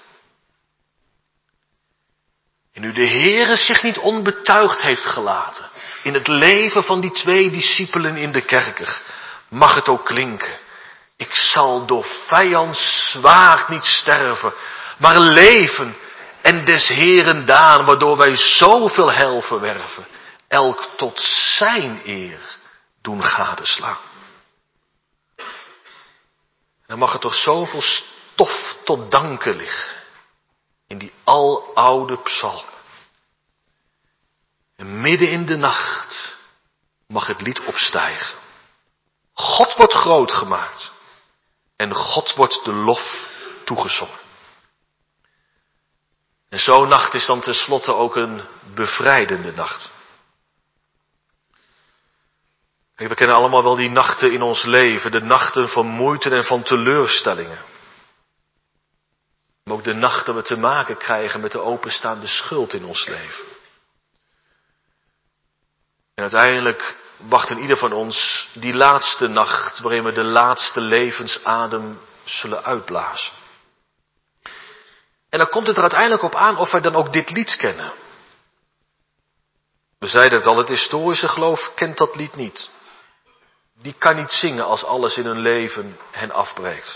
En nu de Heere zich niet onbetuigd heeft gelaten in het leven van die twee discipelen in de kerker, mag het ook klinken. Ik zal door vijands zwaard niet sterven, maar leven en des Heeren daan, waardoor wij zoveel heil verwerven, elk tot zijn eer doen gadeslaan. Dan mag er toch zoveel stof tot danken liggen in die aloude psalm. En midden in de nacht mag het lied opstijgen. God wordt groot gemaakt en God wordt de lof toegezongen. En zo'n nacht is dan tenslotte ook een bevrijdende nacht. We kennen allemaal wel die nachten in ons leven, de nachten van moeite en van teleurstellingen. Maar ook de nacht dat we te maken krijgen met de openstaande schuld in ons leven. En uiteindelijk wacht in ieder van ons die laatste nacht waarin we de laatste levensadem zullen uitblazen. En dan komt het er uiteindelijk op aan of wij dan ook dit lied kennen. We zeiden het al, het historische geloof kent dat lied niet. Die kan niet zingen als alles in hun leven hen afbreekt.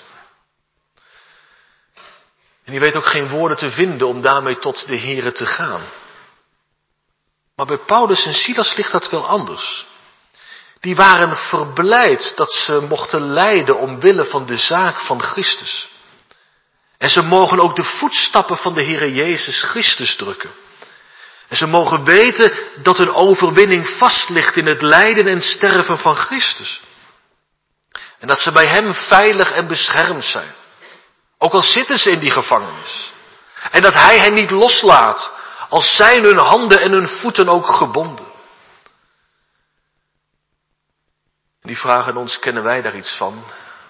En die weet ook geen woorden te vinden om daarmee tot de Here te gaan. Maar bij Paulus en Silas ligt dat wel anders. Die waren verblijd dat ze mochten lijden omwille van de zaak van Christus. En ze mogen ook de voetstappen van de Heere Jezus Christus drukken. En ze mogen weten dat hun overwinning vast ligt in het lijden en sterven van Christus. En dat ze bij hem veilig en beschermd zijn. Ook al zitten ze in die gevangenis. En dat hij hen niet loslaat, al zijn hun handen en hun voeten ook gebonden. Die vraag aan ons, kennen wij daar iets van?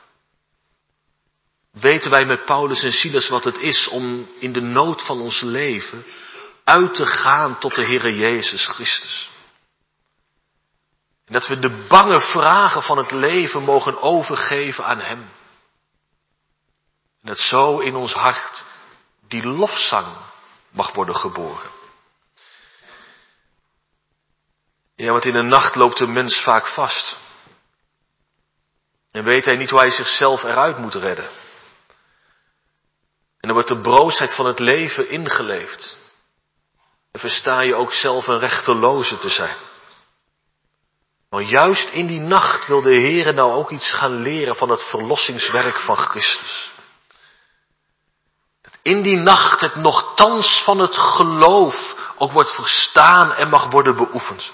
Weten wij met Paulus en Silas wat het is om in de nood van ons leven uit te gaan tot de Heere Jezus Christus? En dat we de bange vragen van het leven mogen overgeven aan Hem. En dat zo in ons hart die lofzang mag worden geboren. Ja, want in de nacht loopt een mens vaak vast. En weet hij niet hoe hij zichzelf eruit moet redden. En dan wordt de broosheid van het leven ingeleefd. En versta je ook zelf een rechteloze te zijn. Maar juist in die nacht wil de Heere nou ook iets gaan leren van het verlossingswerk van Christus. Dat in die nacht het nochtans van het geloof ook wordt verstaan en mag worden beoefend.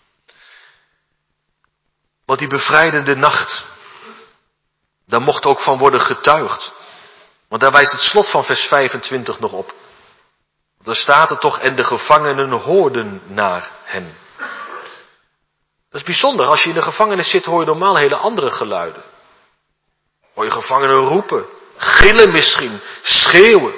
Want die bevrijdende nacht, daar mocht ook van worden getuigd. Want daar wijst het slot van vers vijfentwintig nog op. Daar staat er toch, en de gevangenen hoorden naar hem. Dat is bijzonder. Als je in de gevangenis zit, hoor je normaal hele andere geluiden. Hoor je gevangenen roepen, gillen misschien, schreeuwen.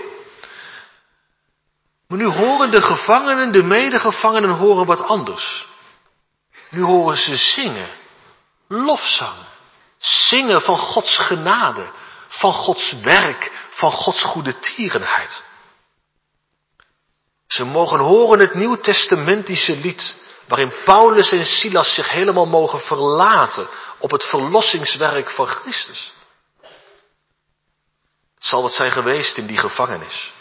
Maar nu horen de gevangenen, de medegevangenen horen wat anders. Nu horen ze zingen, lofzang, zingen van Gods genade, van Gods werk, van Gods goede tierenheid. Ze mogen horen het Nieuwtestamentische lied, waarin Paulus en Silas zich helemaal mogen verlaten op het verlossingswerk van Christus. Het zal wat zijn geweest in die gevangenis.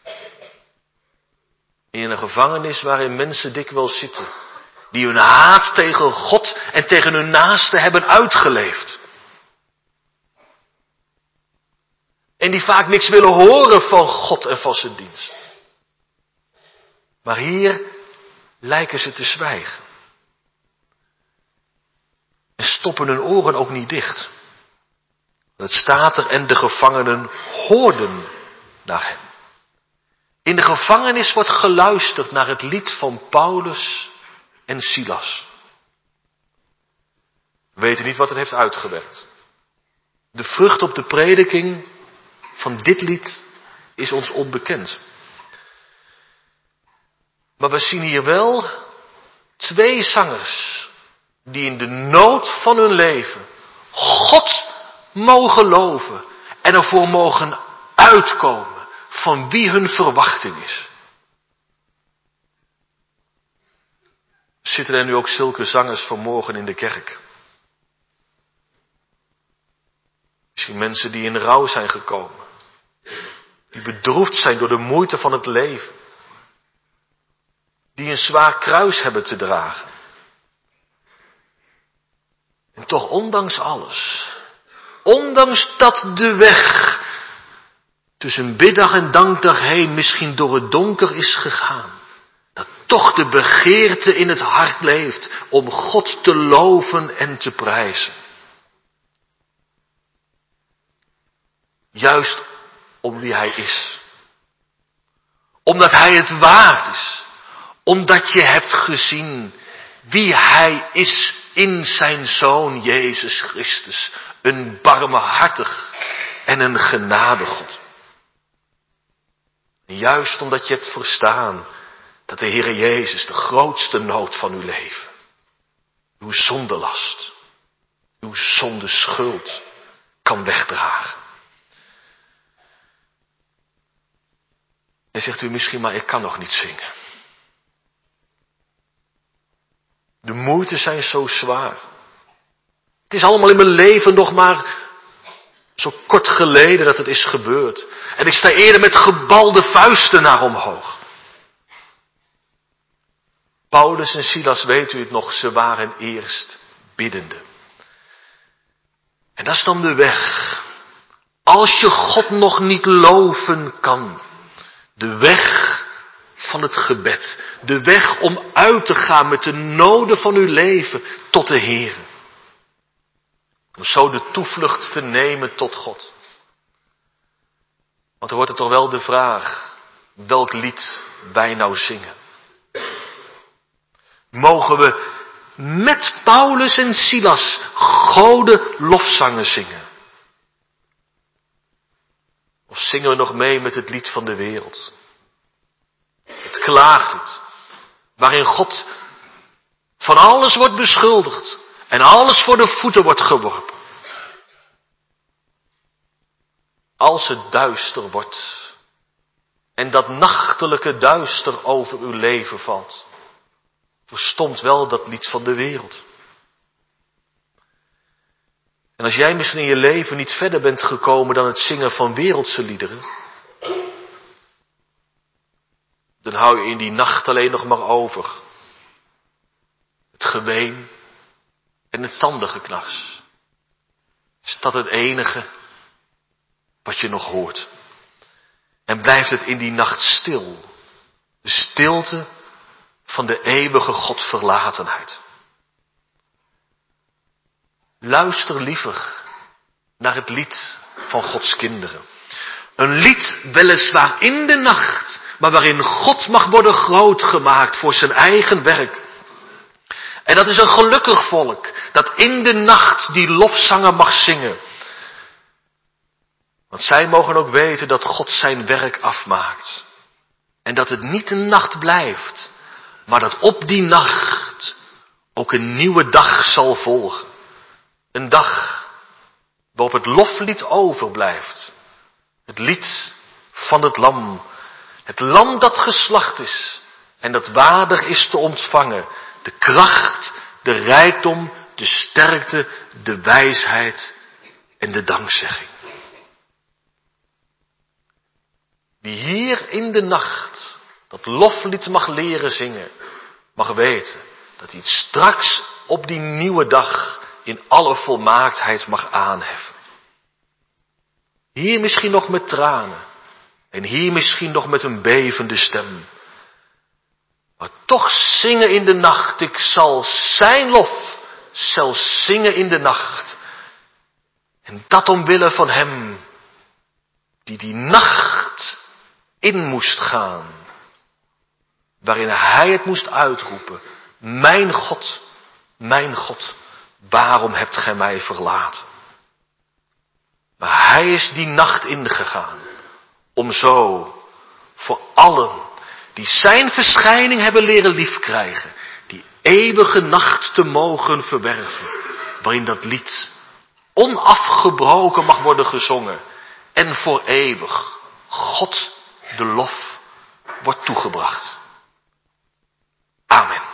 In een gevangenis waarin mensen dikwijls zitten, die hun haat tegen God en tegen hun naasten hebben uitgeleefd. En die vaak niks willen horen van God en van zijn dienst. Maar hier lijken ze te zwijgen. En stoppen hun oren ook niet dicht. Het staat er, en de gevangenen hoorden naar hem. In de gevangenis wordt geluisterd naar het lied van Paulus en Silas. We weten niet wat het heeft uitgewerkt. De vrucht op de prediking van dit lied is ons onbekend. Maar we zien hier wel twee zangers die in de nood van hun leven God mogen loven en ervoor mogen uitkomen van wie hun verwachting is. Zitten er nu ook zulke zangers vanmorgen in de kerk? Misschien mensen die in rouw zijn gekomen. Die bedroefd zijn door de moeite van het leven. Die een zwaar kruis hebben te dragen. En toch ondanks alles. Ondanks dat de weg tussen biddag en dankdag heen misschien door het donker is gegaan. Dat toch de begeerte in het hart leeft om God te loven en te prijzen. Juist om wie hij is. Omdat hij het waard is. Omdat je hebt gezien wie hij is in zijn Zoon Jezus Christus. Een barmhartig en een genadegod. Juist omdat je hebt verstaan dat de Heere Jezus de grootste nood van uw leven, uw zondelast, uw zondeschuld kan wegdragen. En zegt u misschien, maar ik kan nog niet zingen. De moeite zijn zo zwaar. Het is allemaal in mijn leven nog maar zo kort geleden dat het is gebeurd. En ik sta eerder met gebalde vuisten naar omhoog. Paulus en Silas, weet u het nog, ze waren eerst biddende. En dat is dan de weg. Als je God nog niet loven kan. De weg van het gebed. De weg om uit te gaan met de noden van uw leven tot de Heer. Om zo de toevlucht te nemen tot God. Want dan wordt het toch wel de vraag, welk lied wij nou zingen. Mogen we met Paulus en Silas Goden lofzangen zingen? Of zingen we nog mee met het lied van de wereld? Het klaaglied, waarin God van alles wordt beschuldigd en alles voor de voeten wordt geworpen. Als het duister wordt en dat nachtelijke duister over uw leven valt, verstomt wel dat lied van de wereld. En als jij misschien in je leven niet verder bent gekomen dan het zingen van wereldse liederen, dan hou je in die nacht alleen nog maar over het geween en het tandengeknars. Is dat het enige wat je nog hoort? En blijft het in die nacht stil? De stilte van de eeuwige Godverlatenheid. Luister liever naar het lied van Gods kinderen. Een lied weliswaar in de nacht, maar waarin God mag worden groot gemaakt voor zijn eigen werk. En dat is een gelukkig volk, dat in de nacht die lofzangen mag zingen. Want zij mogen ook weten dat God zijn werk afmaakt. En dat het niet een nacht blijft, maar dat op die nacht ook een nieuwe dag zal volgen. Een dag waarop het loflied overblijft. Het lied van het lam. Het lam dat geslacht is en dat waardig is te ontvangen. De kracht, de rijkdom, de sterkte, de wijsheid en de dankzegging. Die hier in de nacht dat loflied mag leren zingen, mag weten dat hij het straks op die nieuwe dag in alle volmaaktheid mag aanheffen. Hier misschien nog met tranen en hier misschien nog met een bevende stem. Maar toch zingen in de nacht, ik zal zijn lof zelfs zingen in de nacht. En dat omwille van hem die die nacht in moest gaan, waarin hij het moest uitroepen: mijn God, mijn God, waarom hebt gij mij verlaten? Maar hij is die nacht ingegaan, om zo voor allen die zijn verschijning hebben leren liefkrijgen, die eeuwige nacht te mogen verwerven, waarin dat lied onafgebroken mag worden gezongen en voor eeuwig God de lof wordt toegebracht. Amen.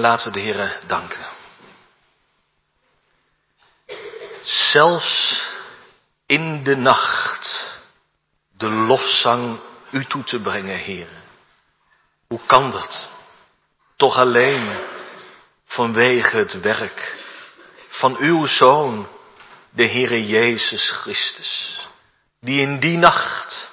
laten we de Heere danken. Zelfs in de nacht de lofzang u toe te brengen, Heere. Hoe kan dat? Toch alleen vanwege het werk van uw Zoon, de Heere Jezus Christus, die in die nacht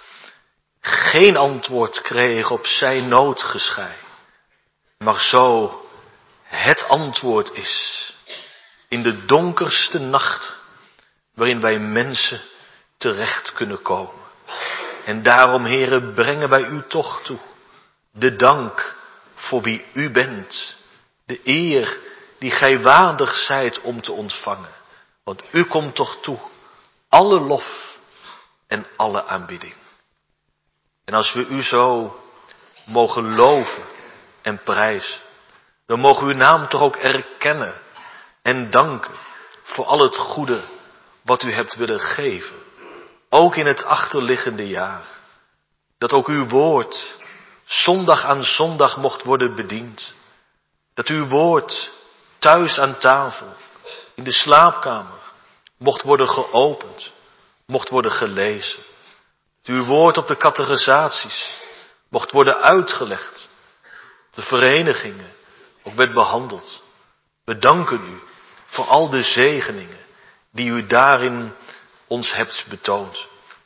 geen antwoord kreeg op zijn noodgeschrei, maar zo het antwoord is in de donkerste nacht waarin wij mensen terecht kunnen komen. En daarom, Heere, brengen wij u toch toe de dank voor wie u bent, de eer die gij waardig zijt om te ontvangen. Want u komt toch toe alle lof en alle aanbidding. En als we u zo mogen loven en prijzen, dan mogen we uw naam toch ook erkennen en danken voor al het goede wat u hebt willen geven. Ook in het achterliggende jaar. Dat ook uw woord zondag aan zondag mocht worden bediend. Dat uw woord thuis aan tafel, in de slaapkamer, mocht worden geopend, mocht worden gelezen. Dat uw woord op de catechisaties mocht worden uitgelegd. De verenigingen ook werd behandeld. We danken u voor al de zegeningen die u daarin ons hebt betoond.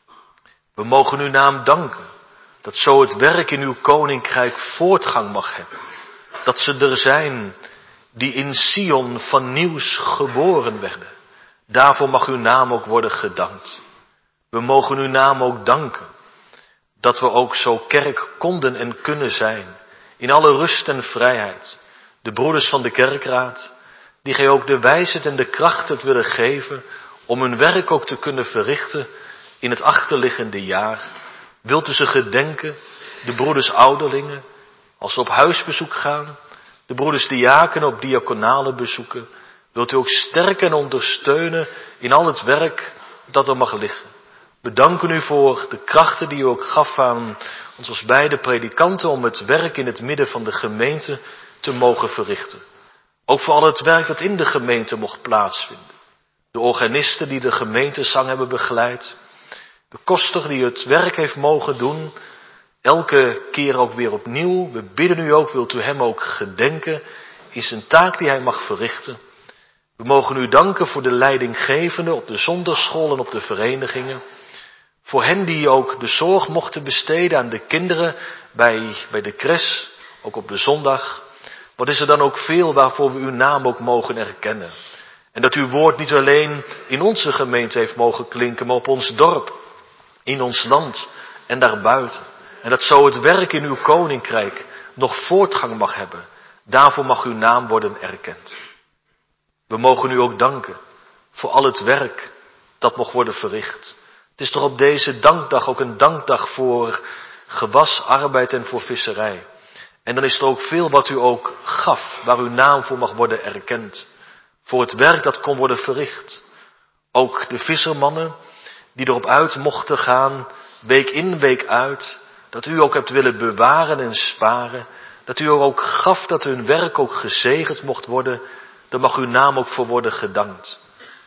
We mogen uw naam danken dat zo het werk in uw koninkrijk voortgang mag hebben. Dat ze er zijn die in Sion van nieuws geboren werden. Daarvoor mag uw naam ook worden gedankt. We mogen uw naam ook danken dat we ook zo kerk konden en kunnen zijn. In alle rust en vrijheid. De broeders van de kerkraad, die gij ook de wijsheid en de kracht hebt willen geven om hun werk ook te kunnen verrichten in het achterliggende jaar. Wilt u ze gedenken, de broeders ouderlingen, als ze op huisbezoek gaan, de broeders diakenen op diaconale bezoeken. Wilt u ook sterken en ondersteunen in al het werk dat er mag liggen. We danken u voor de krachten die u ook gaf aan ons als beide predikanten om het werk in het midden van de gemeente te mogen verrichten. Ook voor al het werk dat in de gemeente mocht plaatsvinden. De organisten die de gemeentezang hebben begeleid. De koster die het werk heeft mogen doen. Elke keer ook weer opnieuw. We bidden u ook, wilt u hem ook gedenken in zijn taak die hij mag verrichten. We mogen u danken voor de leidinggevenden op de zondagschool en op de verenigingen. Voor hen die ook de zorg mochten besteden aan de kinderen bij, bij de cres, ook op de zondag. Wat is er dan ook veel waarvoor we uw naam ook mogen erkennen. En dat uw woord niet alleen in onze gemeente heeft mogen klinken, maar op ons dorp, in ons land en daarbuiten. En dat zo het werk in uw koninkrijk nog voortgang mag hebben. Daarvoor mag uw naam worden erkend. We mogen u ook danken voor al het werk dat mocht worden verricht. Het is toch op deze dankdag ook een dankdag voor gewas, arbeid en voor visserij. En dan is er ook veel wat u ook gaf, waar uw naam voor mag worden erkend. Voor het werk dat kon worden verricht. Ook de vissermannen die erop uit mochten gaan, week in, week uit. Dat u ook hebt willen bewaren en sparen. Dat u er ook gaf dat hun werk ook gezegend mocht worden. Daar mag uw naam ook voor worden gedankt.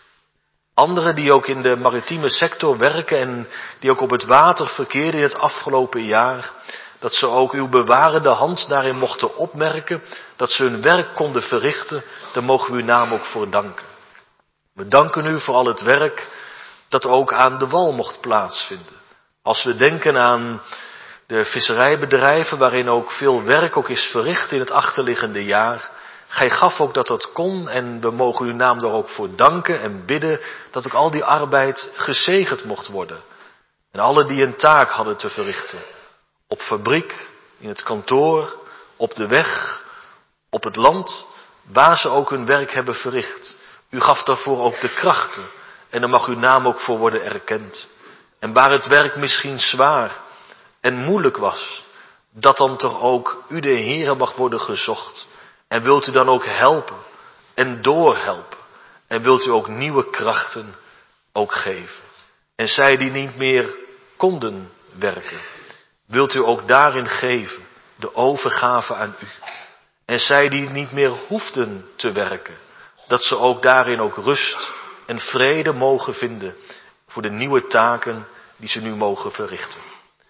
Anderen die ook in de maritieme sector werken en die ook op het water verkeerden in het afgelopen jaar. Dat ze ook uw bewarende hand daarin mochten opmerken. Dat ze hun werk konden verrichten. Daar mogen we uw naam ook voor danken. We danken u voor al het werk dat ook aan de wal mocht plaatsvinden. Als we denken aan de visserijbedrijven waarin ook veel werk ook is verricht in het achterliggende jaar. Gij gaf ook dat dat kon en we mogen uw naam daar ook voor danken en bidden dat ook al die arbeid gezegend mocht worden. En alle die een taak hadden te verrichten. Op fabriek, in het kantoor, op de weg, op het land, waar ze ook hun werk hebben verricht. U gaf daarvoor ook de krachten en daar mag uw naam ook voor worden erkend. En waar het werk misschien zwaar en moeilijk was, dat dan toch ook u de Heere mag worden gezocht. En wilt u dan ook helpen en doorhelpen. En wilt u ook nieuwe krachten ook geven. En zij die niet meer konden werken, wilt u ook daarin geven de overgave aan u. En zij die niet meer hoefden te werken, dat ze ook daarin ook rust en vrede mogen vinden voor de nieuwe taken die ze nu mogen verrichten.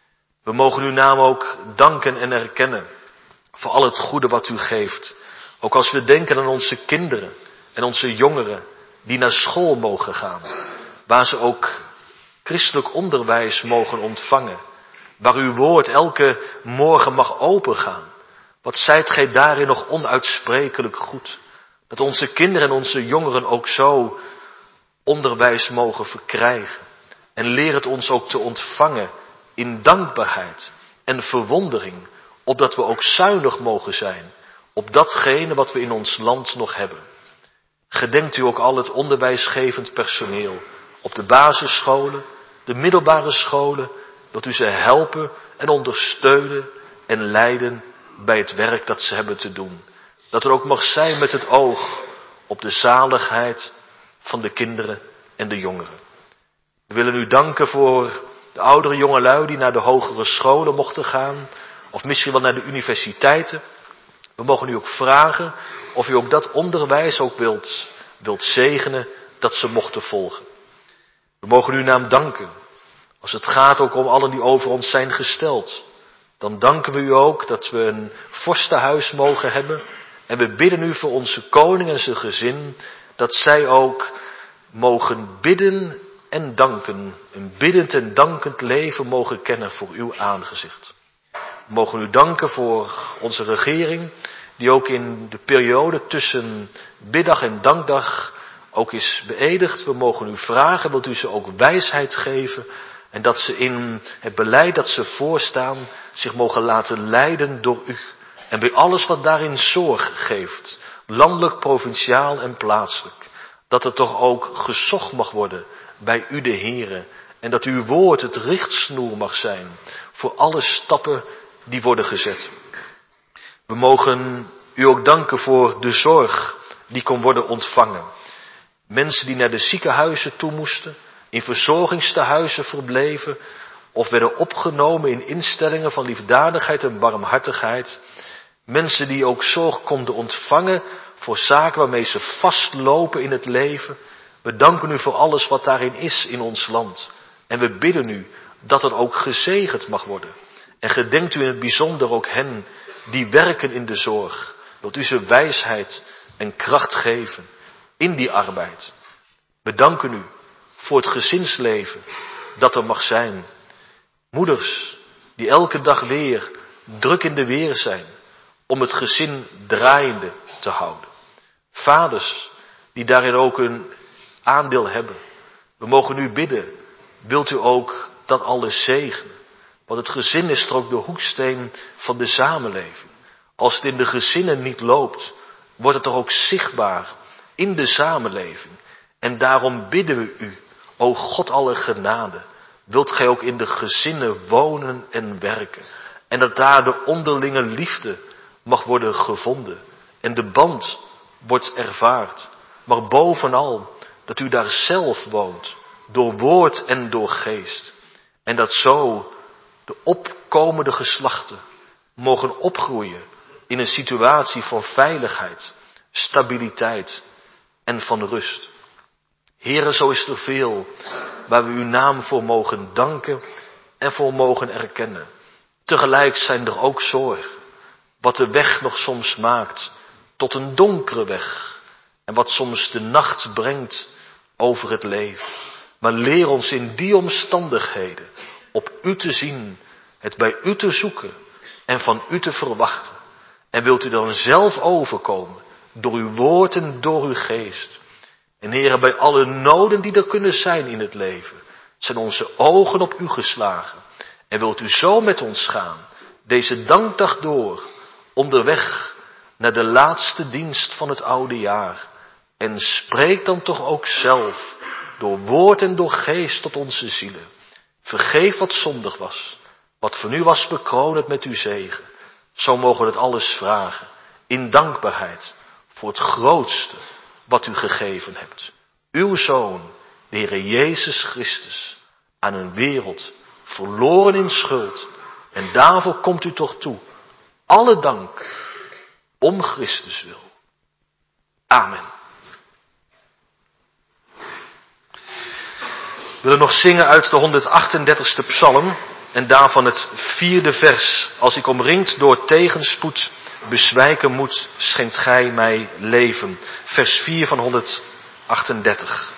We mogen uw naam ook danken en erkennen voor al het goede wat u geeft. Ook als we denken aan onze kinderen en onze jongeren die naar school mogen gaan, waar ze ook christelijk onderwijs mogen ontvangen, waar uw woord elke morgen mag opengaan. Wat zijt gij daarin nog onuitsprekelijk goed. Dat onze kinderen en onze jongeren ook zo onderwijs mogen verkrijgen. En leer het ons ook te ontvangen in dankbaarheid en verwondering, opdat we ook zuinig mogen zijn op datgene wat we in ons land nog hebben. Gedenkt u ook al het onderwijsgevend personeel op de basisscholen, de middelbare scholen, wilt u ze helpen en ondersteunen en leiden bij het werk dat ze hebben te doen. Dat er ook mag zijn met het oog op de zaligheid van de kinderen en de jongeren. We willen u danken voor de oudere jongelui die naar de hogere scholen mochten gaan, of misschien wel naar de universiteiten. We mogen u ook vragen of u ook dat onderwijs ook wilt, wilt zegenen dat ze mochten volgen. We mogen uw naam danken als het gaat ook om allen die over ons zijn gesteld. Dan danken we u ook dat we een vorstenhuis mogen hebben. En we bidden u voor onze koning en zijn gezin, dat zij ook mogen bidden en danken. Een biddend en dankend leven mogen kennen voor uw aangezicht. We mogen u danken voor onze regering, die ook in de periode tussen biddag en dankdag ook is beëdigd. We mogen u vragen, wilt u ze ook wijsheid geven, en dat ze in het beleid dat ze voorstaan zich mogen laten leiden door u. En bij alles wat daarin zorg geeft, landelijk, provinciaal en plaatselijk, dat er toch ook gezocht mag worden bij u de Heere. En dat uw woord het richtsnoer mag zijn voor alle stappen die worden gezet. We mogen u ook danken voor de zorg die kon worden ontvangen. Mensen die naar de ziekenhuizen toe moesten, in verzorgingstehuizen verbleven of werden opgenomen in instellingen van liefdadigheid en barmhartigheid. Mensen die ook zorg konden ontvangen voor zaken waarmee ze vastlopen in het leven. We danken u voor alles wat daarin is in ons land. En we bidden u dat er ook gezegend mag worden. En gedenkt u in het bijzonder ook hen die werken in de zorg. Wilt u ze wijsheid en kracht geven in die arbeid. We danken u voor het gezinsleven dat er mag zijn. Moeders die elke dag weer druk in de weer zijn om het gezin draaiende te houden. Vaders die daarin ook een aandeel hebben. We mogen u bidden, wilt u ook dat alles zegenen. Want het gezin is er ook de hoeksteen van de samenleving. Als het in de gezinnen niet loopt, wordt het er ook zichtbaar in de samenleving. En daarom bidden we u, o God alle genade, wilt gij ook in de gezinnen wonen en werken. En dat daar de onderlinge liefde mag worden gevonden. En de band wordt ervaard. Maar bovenal dat u daar zelf woont, door woord en door geest. En dat zo de opkomende geslachten mogen opgroeien in een situatie van veiligheid, stabiliteit en van rust. Heere, zo is er veel waar we uw naam voor mogen danken en voor mogen erkennen. Tegelijk zijn er ook zorgen, wat de weg nog soms maakt tot een donkere weg en wat soms de nacht brengt over het leven. Maar leer ons in die omstandigheden op u te zien, het bij u te zoeken en van u te verwachten. En wilt u dan zelf overkomen door uw woord en door uw geest. En Heere, bij alle noden die er kunnen zijn in het leven, zijn onze ogen op u geslagen. En wilt u zo met ons gaan, deze dankdag door, onderweg naar de laatste dienst van het oude jaar. En spreek dan toch ook zelf, door woord en door geest tot onze zielen. Vergeef wat zondig was, wat van u was bekroond met uw zegen. Zo mogen we het alles vragen, in dankbaarheid voor het grootste wat u gegeven hebt. Uw Zoon, de Heere Jezus Christus, aan een wereld verloren in schuld. En daarvoor komt u toch toe alle dank om Christus wil. Amen. We willen nog zingen uit de honderdachtendertigste psalm en daarvan het vierde vers. Als ik omringd door tegenspoed bezwijken moet, schenkt gij mij leven. Vers vier van honderdachtendertig.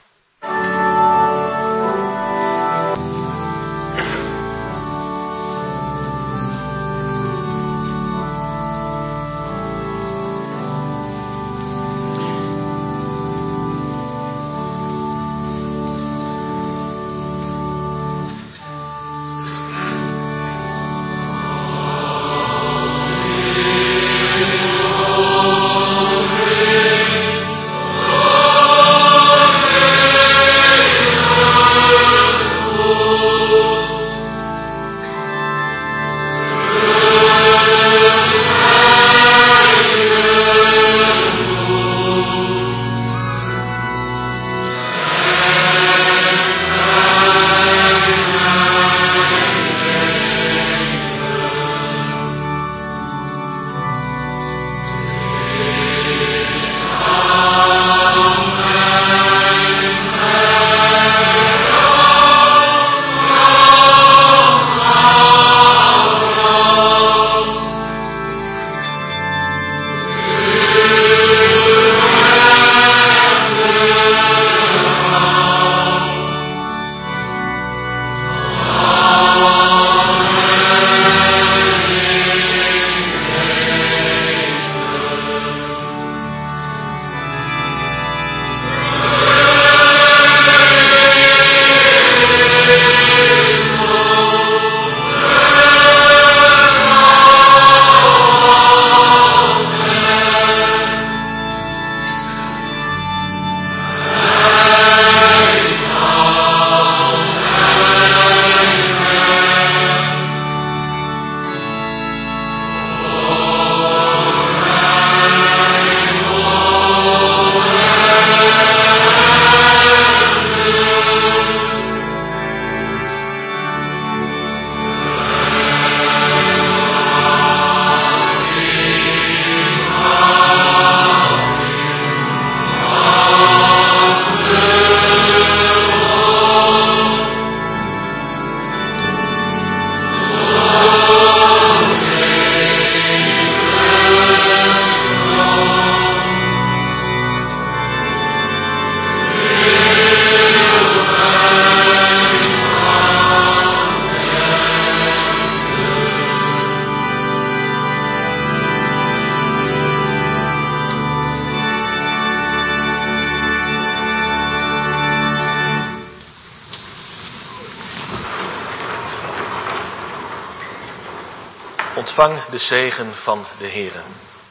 Ontvang de zegen van de Heere.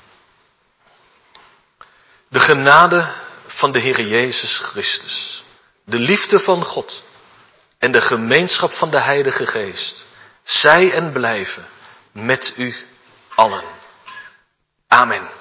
De genade van de Heere Jezus Christus, de liefde van God en de gemeenschap van de Heilige Geest, zij en blijven met u allen. Amen.